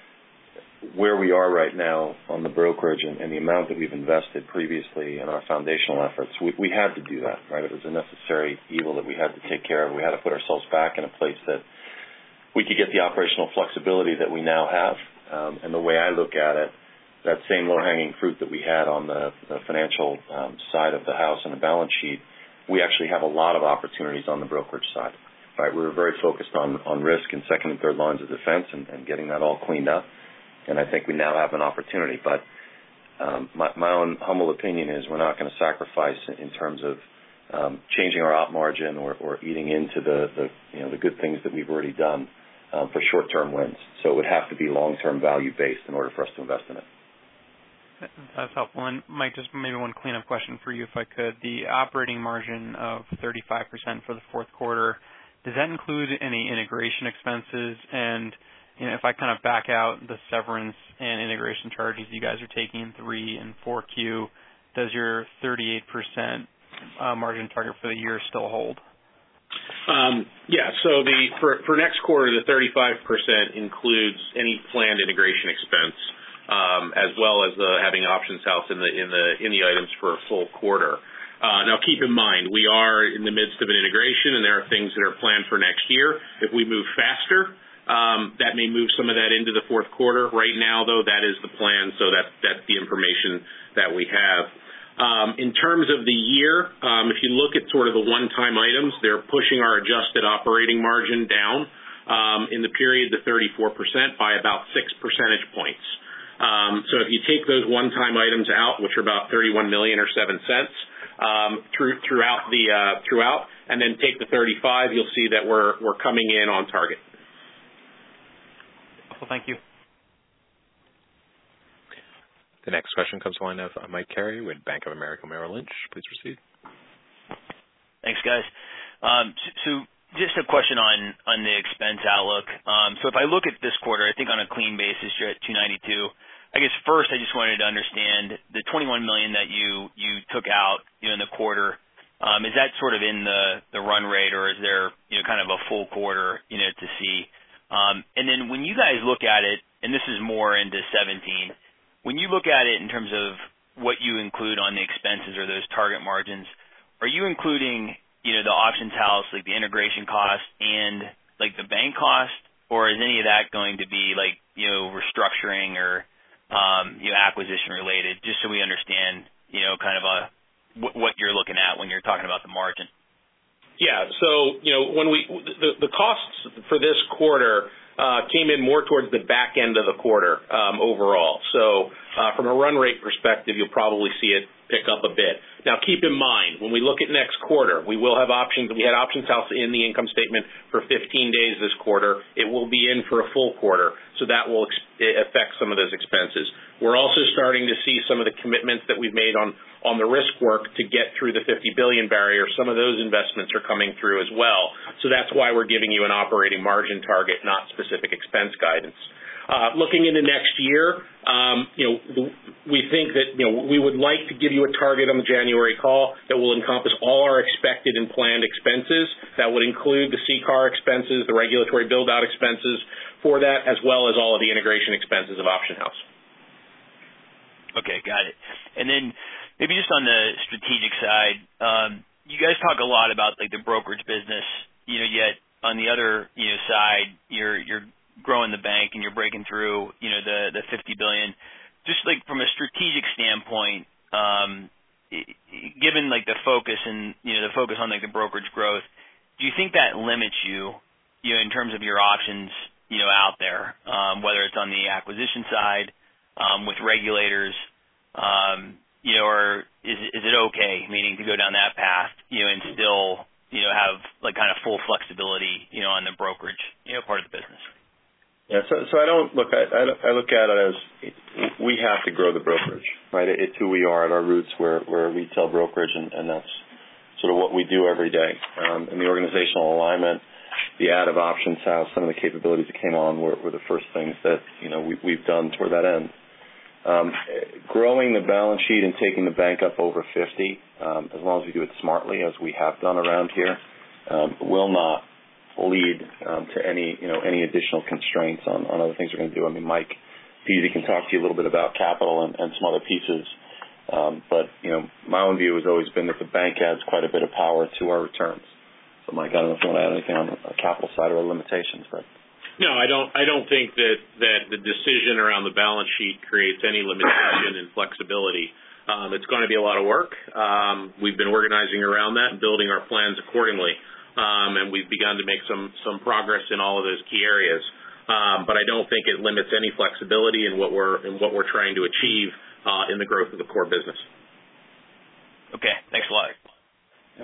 where we are right now on the brokerage and, and the amount that we've invested previously in our foundational efforts, we, we had to do that, right? It was a necessary evil that we had to take care of. We had to put ourselves back in a place that we could get the operational flexibility that we now have. Um, and the way I look at it, that same low-hanging fruit that we had on the, the financial um, side of the house and the balance sheet, we actually have a lot of opportunities on the brokerage side. Right? We were very focused on, on risk and second and third lines of defense and, and getting that all cleaned up. And I think we now have an opportunity. But um, my, my own humble opinion is we're not going to sacrifice in terms of um, changing our op margin or, or eating into the, the you know the good things that we've already done um, for short-term wins. So it would have to be long-term value-based in order for us to invest in it. That's helpful. And Mike, just maybe one cleanup question for you, if I could. The operating margin of thirty-five percent for the fourth quarter, does that include any integration expenses? And you know, if I kind of back out the severance and integration charges you guys are taking in three and four Q, does your thirty-eight percent uh, margin target for the year still hold? Um, yeah. So the for, for next quarter, the thirty-five percent includes any planned integration expense, um, as well as the having Options House in the in the in the items for a full quarter. Uh, now, keep in mind, we are in the midst of an integration, and there are things that are planned for next year. If we move faster, Um, that may move some of that into the fourth quarter. Right now, though, that is the plan, so that, that's the information that we have. Um, in terms of the year, um, if you look at sort of the one-time items, they're pushing our adjusted operating margin down um, in the period to thirty-four percent by about six percentage points. Um, so if you take those one-time items out, which are about thirty-one million dollars or seven cents um, through, throughout the uh, throughout, and then take the thirty-five, you'll see that we're we're coming in on target. helpful. Thank you. The next question comes to the line of Mike Carey with Bank of America Merrill Lynch. Please proceed. Thanks, guys. Um, so, so just a question on, on the expense outlook. Um, so if I look at this quarter, I think on a clean basis, you're at two ninety-two. I guess first I just wanted to understand the twenty-one million dollars that you, you took out, you know, in the quarter. Um, is that sort of in the, the run rate, or is there, you know, kind of a full quarter, you know, to see? Um, and then when you guys look at it, and this is more into seventeen, when you look at it in terms of what you include on the expenses or those target margins, are you including, you know, the auctions house, like the integration cost and like the bank cost, or is any of that going to be like, you know, restructuring or Um, you know, acquisition related, just so we understand, you know, kind of a w- what you're looking at when you're talking about the margin. Yeah. So, you know, when we the, the costs for this quarter uh, came in more towards the back end of the quarter um, overall. So, uh, from a run rate perspective, you'll probably see it pick up a bit. Now, keep in mind, when we look at next quarter, we will have options. We had Options House in the income statement for fifteen days this quarter. It will be in for a full quarter, so that will ex- affect some of those expenses. We're also starting to see some of the commitments that we've made on, on the risk work to get through the fifty billion dollars barrier. Some of those investments are coming through as well. So that's why we're giving you an operating margin target, not specific expense guidance. Uh, looking into next year, um, you know, we think that, you know, we would like to give you a target on the January call that will encompass all our expected and planned expenses. That would include the C C A R expenses, the regulatory build-out expenses for that, as well as all of the integration expenses of Option House. Okay, got it. And then maybe just on the strategic side, um, you guys talk a lot about like the brokerage business, you know, yet on the other, you know, side, you're you're growing the bank and you're breaking through, you know, the, the fifty billion dollars. Just like from a strategic standpoint, um, given like the focus and, you know, the focus on like the brokerage growth, do you think that limits you, you know, in terms of your options, you know, out there, um, whether it's on the acquisition side, um, with regulators, um, you know, or is, is it okay, meaning to go down that path, you know, and still, you know, have like kind of full flexibility, you know, on the brokerage, you know, part of the business? Yeah, so so I don't look at I, I look at it as we have to grow the brokerage, right? It, it's who we are at our roots. We're we're a retail brokerage, and, and that's sort of what we do every day. Um, and the organizational alignment, the add of Options House, some of the capabilities that came on were, were the first things that you know we, we've done toward that end. Um, growing the balance sheet and taking the bank up over fifty, um, as long as we do it smartly, as we have done around here, um, will not lead um, to any, you know, any additional constraints on, on other things we're going to do. I mean, Mike Peasy can talk to you a little bit about capital and, and some other pieces. Um, but, you know, my own view has always been that the bank adds quite a bit of power to our returns. So, Mike, I don't know if you want to add anything on the capital side or limitations, but. No, I don't. I don't think that, that the decision around the balance sheet creates any limitation in flexibility. Um, it's going to be a lot of work. Um, we've been organizing around that and building our plans accordingly. Um, and we've begun to make some, some progress in all of those key areas. Um, but I don't think it limits any flexibility in what we're in what we're trying to achieve uh, in the growth of the core business. Okay, thanks a lot. Yep.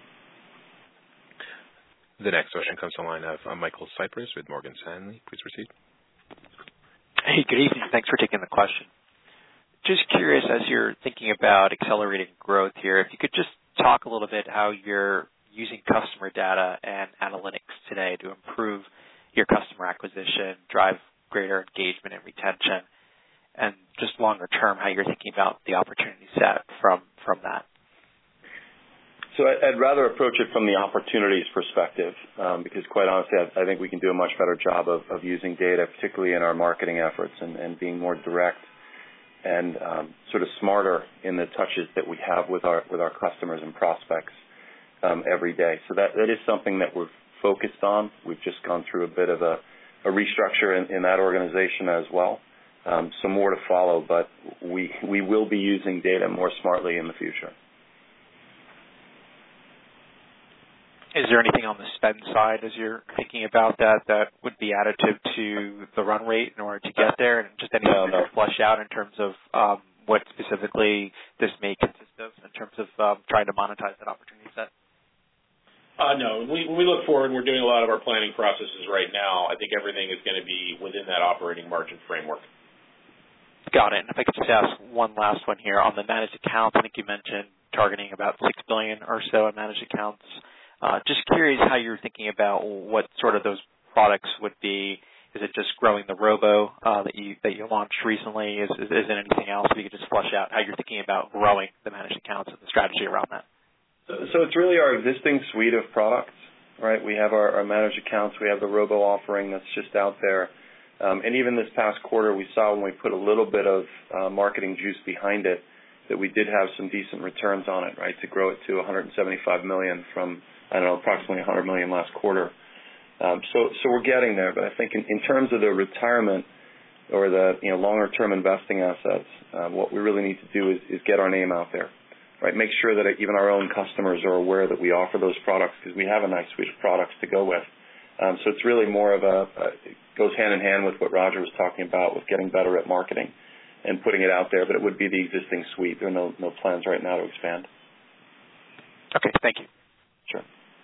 The next question comes to the line of uh, Michael Cyprys with Morgan Stanley. Please proceed. Hey, good evening. Thanks for taking the question. Just curious, as you're thinking about accelerating growth here, if you could just talk a little bit how you're using customer data and analytics today to improve your customer acquisition, drive greater engagement and retention, and just longer term, how you're thinking about the opportunity set from, from that. So I'd rather approach it from the opportunities perspective, um, because quite honestly, I, I think we can do a much better job of, of using data, particularly in our marketing efforts, and, and being more direct and um, sort of smarter in the touches that we have with our with our customers and prospects. Um, every day. So that, that is something that we're focused on. We've just gone through a bit of a, a restructure in, in that organization as well. Um, some more to follow, but we we will be using data more smartly in the future. Is there anything on the spend side as you're thinking about that that would be additive to the run rate in order to get there? And just anything no, that no. could flesh out in terms of um, what specifically this may consist of in terms of um, trying to monetize that opportunity set? Uh, no. We, when we look forward, we're doing a lot of our planning processes right now. I think everything is going to be within that operating margin framework. Got it. And if I could just ask one last one here on the managed accounts, I think you mentioned targeting about six billion dollars or so in managed accounts. Uh, just curious how you're thinking about what sort of those products would be. Is it just growing the robo uh, that you that you launched recently? Is, is, is it anything else? If you could just flesh out how you're thinking about growing the managed accounts and the strategy around that. So, so it's really our existing suite of products, right? We have our, our managed accounts. We have the robo offering that's just out there. Um, and even this past quarter, we saw when we put a little bit of uh, marketing juice behind it that we did have some decent returns on it, right, to grow it to one hundred seventy-five million dollars from, I don't know, approximately one hundred million dollars last quarter. Um, so, so we're getting there. But I think in, in terms of the retirement or the you know longer-term investing assets, uh, what we really need to do is, is get our name out there, right? Make sure that even our own customers are aware that we offer those products because we have a nice suite of products to go with. Um, so it's really more of a, a it goes hand in hand with what Roger was talking about with getting better at marketing and putting it out there. But it would be the existing suite. There are no no plans right now to expand. Okay, thank you. Sure.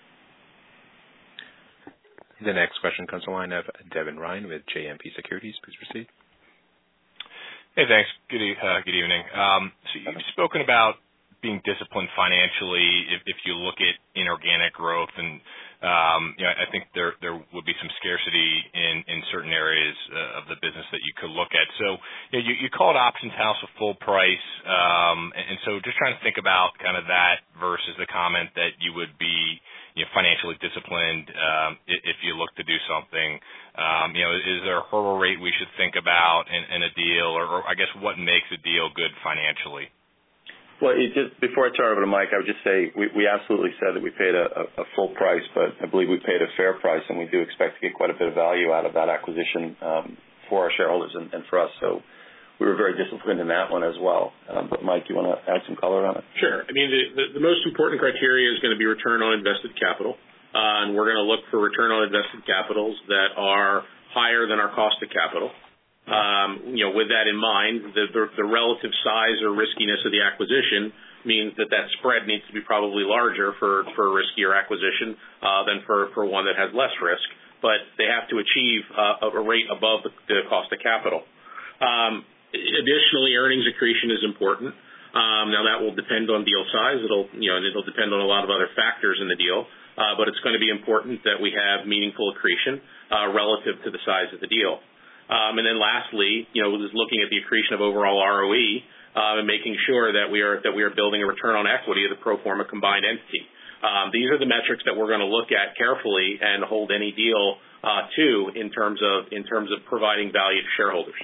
The next question comes to the line of Devin Ryan with J M P Securities. Please proceed. Hey, thanks. Good, e- uh, good evening. Um, so you've spoken about being disciplined financially if, if you look at inorganic growth, and um, you know, I think there there would be some scarcity in, in certain areas uh, of the business that you could look at. So you know, you, you called Options House a full price, um, and, and so just trying to think about kind of that versus the comment that you would be you know, financially disciplined um, if you look to do something. Um, you know, is there a hurdle rate we should think about in, in a deal, or, or I guess what makes a deal good financially? Well, it just, before I turn over to Mike, I would just say we, we absolutely said that we paid a, a, a full price, but I believe we paid a fair price, and we do expect to get quite a bit of value out of that acquisition um, for our shareholders and, and for us. So we were very disciplined in that one as well. Um, but Mike, you want to add some color on it? Sure. I mean, the, the, the most important criteria is going to be return on invested capital, uh, and we're going to look for return on invested capitals that are higher than our cost of capital. Um, you know, with that in mind, the, the, the relative size or riskiness of the acquisition means that that spread needs to be probably larger for, for a riskier acquisition uh, than for, for one that has less risk. But they have to achieve uh, a rate above the, the cost of capital. Um, additionally, earnings accretion is important. Um, now that will depend on deal size. It'll, you know, it'll depend on a lot of other factors in the deal. Uh, but it's going to be important that we have meaningful accretion uh, relative to the size of the deal. Um, and then lastly, you know, just looking at the accretion of overall R O E uh, and making sure that we are that we are building a return on equity of the pro forma combined entity. Um, these are the metrics that we're going to look at carefully and hold any deal uh, to in terms of in terms of providing value to shareholders.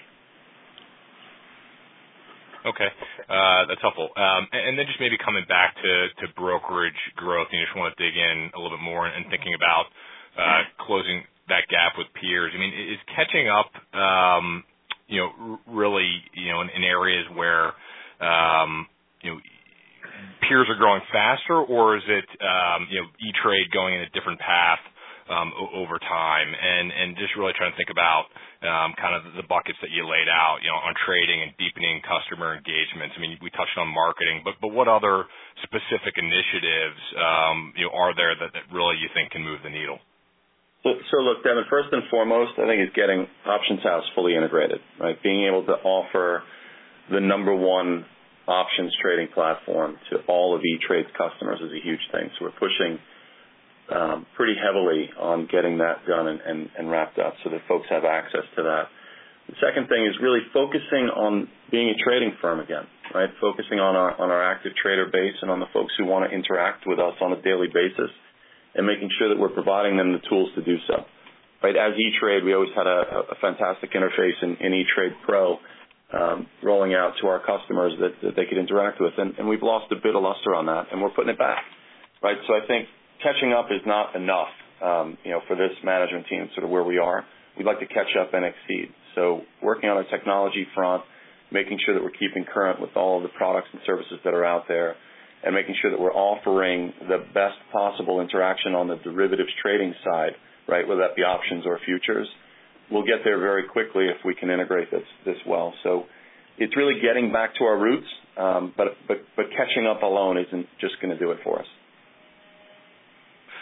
Okay, uh, that's helpful. Um, and, and then just maybe coming back to, to brokerage growth, you just want to dig in a little bit more and, and thinking about uh, closing that gap with peers. I mean, is catching up, um, you know, r- really, you know, in, in areas where, um, you know, peers are growing faster, or is it, um, you know, E-Trade going in a different path um, o- over time? And, and just really trying to think about um, kind of the buckets that you laid out, you know, on trading and deepening customer engagements. I mean, we touched on marketing, but, but what other specific initiatives, um, you know, are there that, that really you think can move the needle? So, so look, Devin, first and foremost, I think it's getting Options House fully integrated, right? Being able to offer the number one options trading platform to all of E-Trade's customers is a huge thing. So we're pushing um, pretty heavily on getting that done and, and, and wrapped up so that folks have access to that. The second thing is really focusing on being a trading firm again, right? Focusing on our, on our active trader base and on the folks who want to interact with us on a daily basis, and making sure that we're providing them the tools to do so. Right? As E-Trade, we always had a, a fantastic interface in, in E-Trade Pro um, rolling out to our customers that, that they could interact with, and, and we've lost a bit of luster on that, and we're putting it back. Right? So I think catching up is not enough, um, you know, for this management team, sort of where we are. We'd like to catch up and exceed. So working on our technology front, making sure that we're keeping current with all of the products and services that are out there, and making sure that we're offering the best possible interaction on the derivatives trading side, right, whether that be options or futures. We'll get there very quickly if we can integrate this this well. So it's really getting back to our roots, um, but, but, but catching up alone isn't just going to do it for us.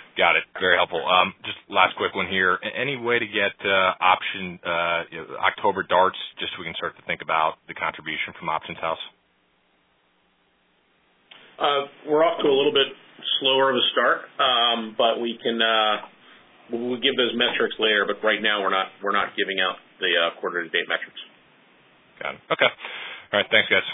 Got it. Very helpful. Um, just last quick one here. Any way to get uh, option uh, you know, October darts, just so we can start to think about the contribution from Options House? Uh, we're off to a little bit slower of a start, um, but we can uh, we'll give those metrics later. But right now, we're not we're not giving out the uh, quarter to date metrics. Got it. Okay. All right. Thanks, guys.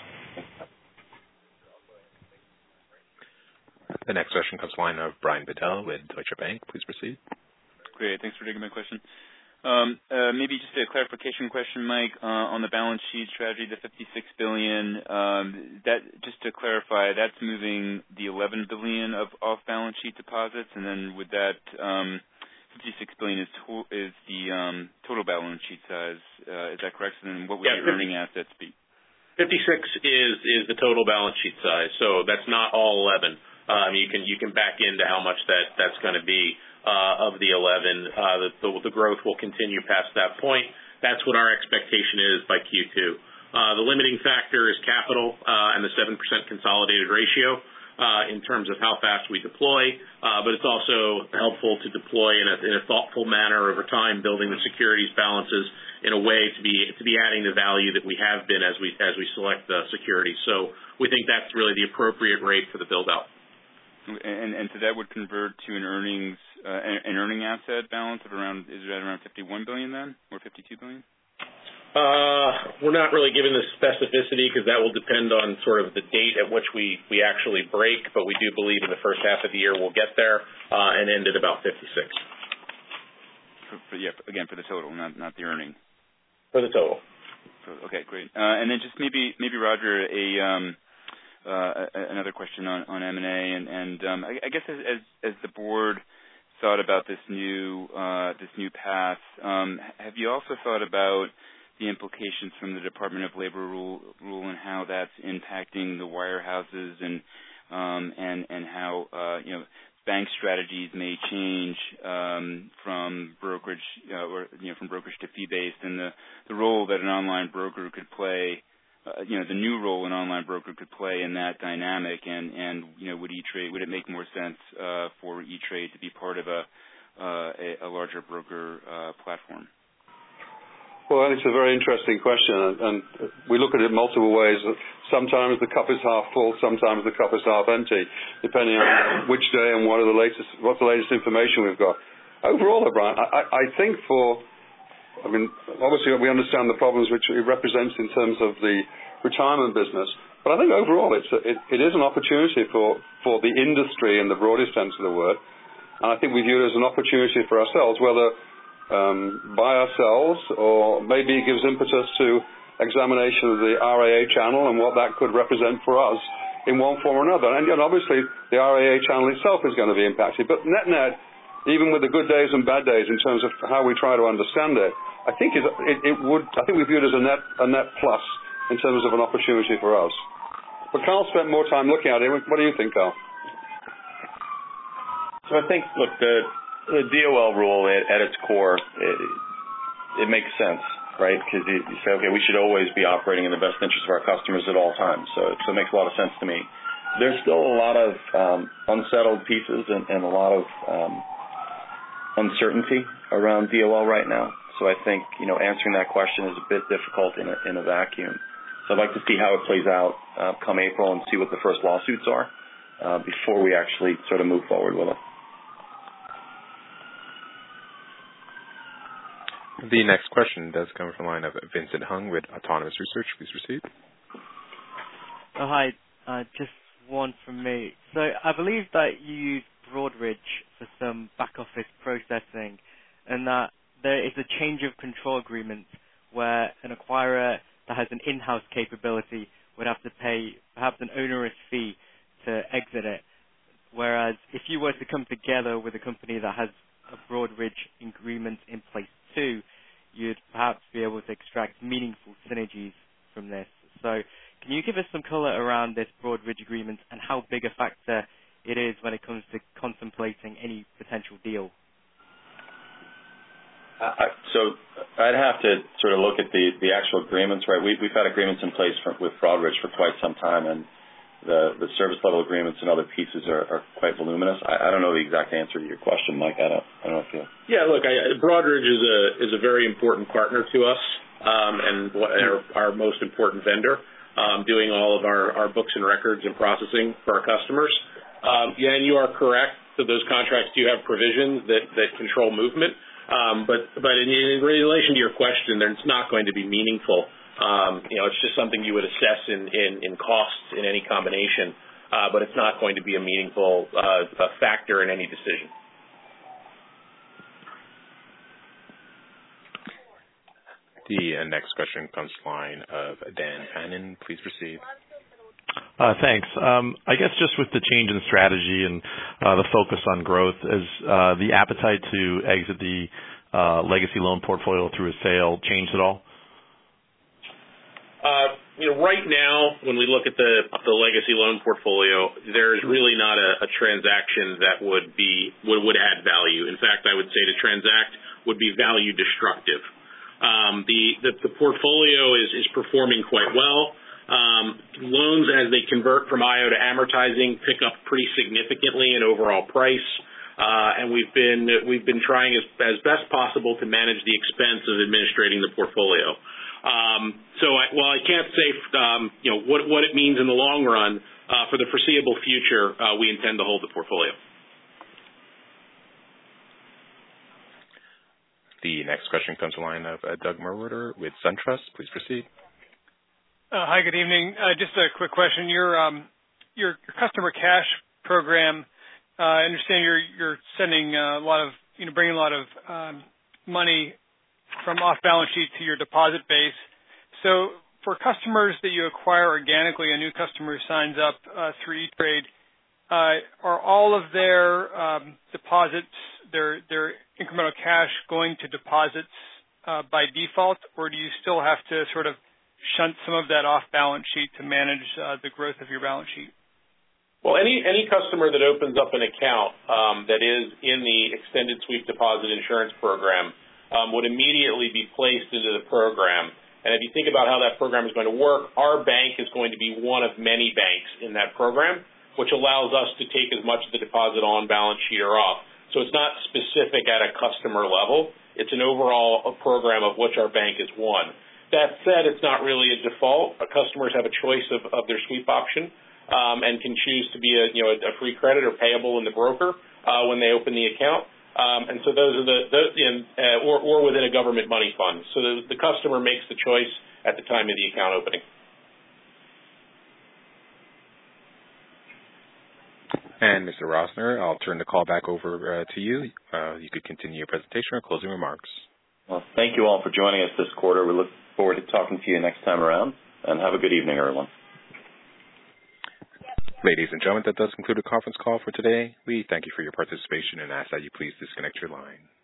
The next question comes to the line of Brian Bedell with Deutsche Bank. Please proceed. Great. Thanks for taking my question. Um, uh, maybe just a clarification question, Mike, uh, on the balance sheet strategy, the fifty-six billion dollars. Um, that just to clarify, that's moving the eleven billion dollars of off-balance sheet deposits, and then with that, um, fifty-six billion dollars is, to- is the um, total balance sheet size. Uh, is that correct? And then what would Yeah, the earning assets be? fifty-six is is the total balance sheet size, so that's not all eleven. Um, you can you can back into how much that that's going to be uh, of the eleven. Uh, the, the the growth will continue past that point. That's what our expectation is by Q two. Uh, the limiting factor is capital uh, and the seven percent consolidated ratio uh, in terms of how fast we deploy. Uh, but it's also helpful to deploy in a, in a thoughtful manner over time, building the securities balances in a way to be to be adding the value that we have been as we as we select the securities. So we think that's really the appropriate rate for the build out. And, and so that would convert to an earnings uh, an, an earning asset balance of around is that around fifty-one billion dollars then, or fifty-two billion dollars? Uh, we're not really given the specificity because that will depend on sort of the date at which we, we actually break, but we do believe in the first half of the year we'll get there uh, and end at about fifty-six. For, for, yeah, again for the total, not not the earning. For the total. Okay, great. Uh, and then just maybe maybe Roger a. Um, Uh, another question on, on M and A, and, and um, I, I guess as, as, as the board thought about this new uh, this new path, um, have you also thought about the implications from the Department of Labor rule, rule and how that's impacting the wirehouses, and um, and and how uh, you know bank strategies may change um, from brokerage uh, or you know from brokerage to fee based, and the the role that an online broker could play. Uh, you know, the new role an online broker could play in that dynamic, and, and you know, would E-Trade, would it make more sense uh, for E-Trade to be part of a uh, a, a larger broker uh, platform? Well, it's a very interesting question, and, and we look at it multiple ways. Sometimes the cup is half full, sometimes the cup is half empty, depending on which day and what are the latest, what's the latest information we've got. Overall, Brian, I, I think for I mean, obviously we understand the problems which it represents in terms of the retirement business, but I think overall it's a, it, it is an opportunity for, for the industry in the broadest sense of the word, and I think we view it as an opportunity for ourselves, whether um, by ourselves or maybe it gives impetus to examination of the R I A channel and what that could represent for us in one form or another. And, and obviously the R I A channel itself is going to be impacted, but net-net, even with the good days and bad days in terms of how we try to understand it, I think it, it, it would. I think we view it as a net a net plus in terms of an opportunity for us. But Carl spent more time looking at it. What do you think, Carl? So I think, look, the, the D O L rule at, at its core, it, it makes sense, right? Because you, you say, okay, we should always be operating in the best interest of our customers at all times. So, so it makes a lot of sense to me. There's still a lot of um, unsettled pieces and, and a lot of um, uncertainty around D O L right now. So I think, you know, answering that question is a bit difficult in a, in a vacuum. So I'd like to see how it plays out uh, come April and see what the first lawsuits are uh, before we actually sort of move forward with it. The next question does come from the line of Vincent Hung with Autonomous Research. Please proceed. Oh, hi. Uh, just one from me. So I believe that you use Broadridge for some back office processing, and that there is a change of control agreement where an acquirer that has an in-house capability would have to pay perhaps an onerous fee to exit it, whereas if you were to come together with a company that has a Broadridge agreement in place too, you'd perhaps be able to extract meaningful synergies from this. So can you give us some color around this Broadridge agreement and how big a factor it is when it comes to contemplating any potential deal? I, so I'd have to sort of look at the, the actual agreements, right? We, we've had agreements in place for, with Broadridge for quite some time, and the, the service level agreements and other pieces are, are quite voluminous. I, I don't know the exact answer to your question, Mike. I don't, I don't know if you... Yeah, look, I, Broadridge is a is a very important partner to us um, and our, our most important vendor, um, doing all of our, our books and records and processing for our customers. Um, yeah, and you are correct that those contracts do have provisions that, that control movement. Um, but but in, in relation to your question, it's not going to be meaningful. Um, you know, it's just something you would assess in, in, in costs in any combination, uh, but it's not going to be a meaningful uh, a factor in any decision. The uh, next question comes to the line of Dan Fannon. Please proceed. Uh, thanks. Um, I guess just with the change in strategy and uh, the focus on growth, has uh, the appetite to exit the uh, legacy loan portfolio through a sale changed at all? Uh, you know, right now, when we look at the the legacy loan portfolio, there's really not a, a transaction that would be would, would add value. In fact, I would say to transact would be value destructive. Um, the, the the portfolio is is performing quite well. Um, loans, as they convert from I O to amortizing, pick up pretty significantly in overall price, uh, and we've been we've been trying as as best possible to manage the expense of administrating the portfolio. Um, so I, while I can't say, um, you know, what, what it means in the long run, uh, for the foreseeable future, uh, we intend to hold the portfolio. The next question comes to the line of uh, Doug Murwater with SunTrust. Please proceed. Uh, hi, good evening. Uh, just a quick question. Your um, your, your customer cash program, uh, I understand you're you're sending uh, a lot of, you know, bringing a lot of um, money from off-balance sheet to your deposit base. So for customers that you acquire organically, a new customer signs up uh, through E*TRADE, uh, are all of their um, deposits, their their incremental cash going to deposits uh, by default, or do you still have to sort of shunt some of that off-balance sheet to manage uh, the growth of your balance sheet? Well, any any customer that opens up an account um, that is in the Extended Sweep Deposit Insurance Program Um, would immediately be placed into the program. And if you think about how that program is going to work, our bank is going to be one of many banks in that program, which allows us to take as much of the deposit on balance sheet or off. So it's not specific at a customer level. It's an overall program of which our bank is one. That said, it's not really a default. Our customers have a choice of, of their sweep option um, and can choose to be a, you know, a free credit or payable in the broker uh, when they open the account. Um, and so those are the, those, in, uh, or, or within a government money fund. So the, the customer makes the choice at the time of the account opening. And Mister Rossner, I'll turn the call back over uh, to you. Uh, you could continue your presentation or closing remarks. Well, thank you all for joining us this quarter. We look forward to talking to you next time around, and have a good evening, everyone. Ladies and gentlemen, that does conclude the conference call for today. We thank you for your participation and ask that you please disconnect your line.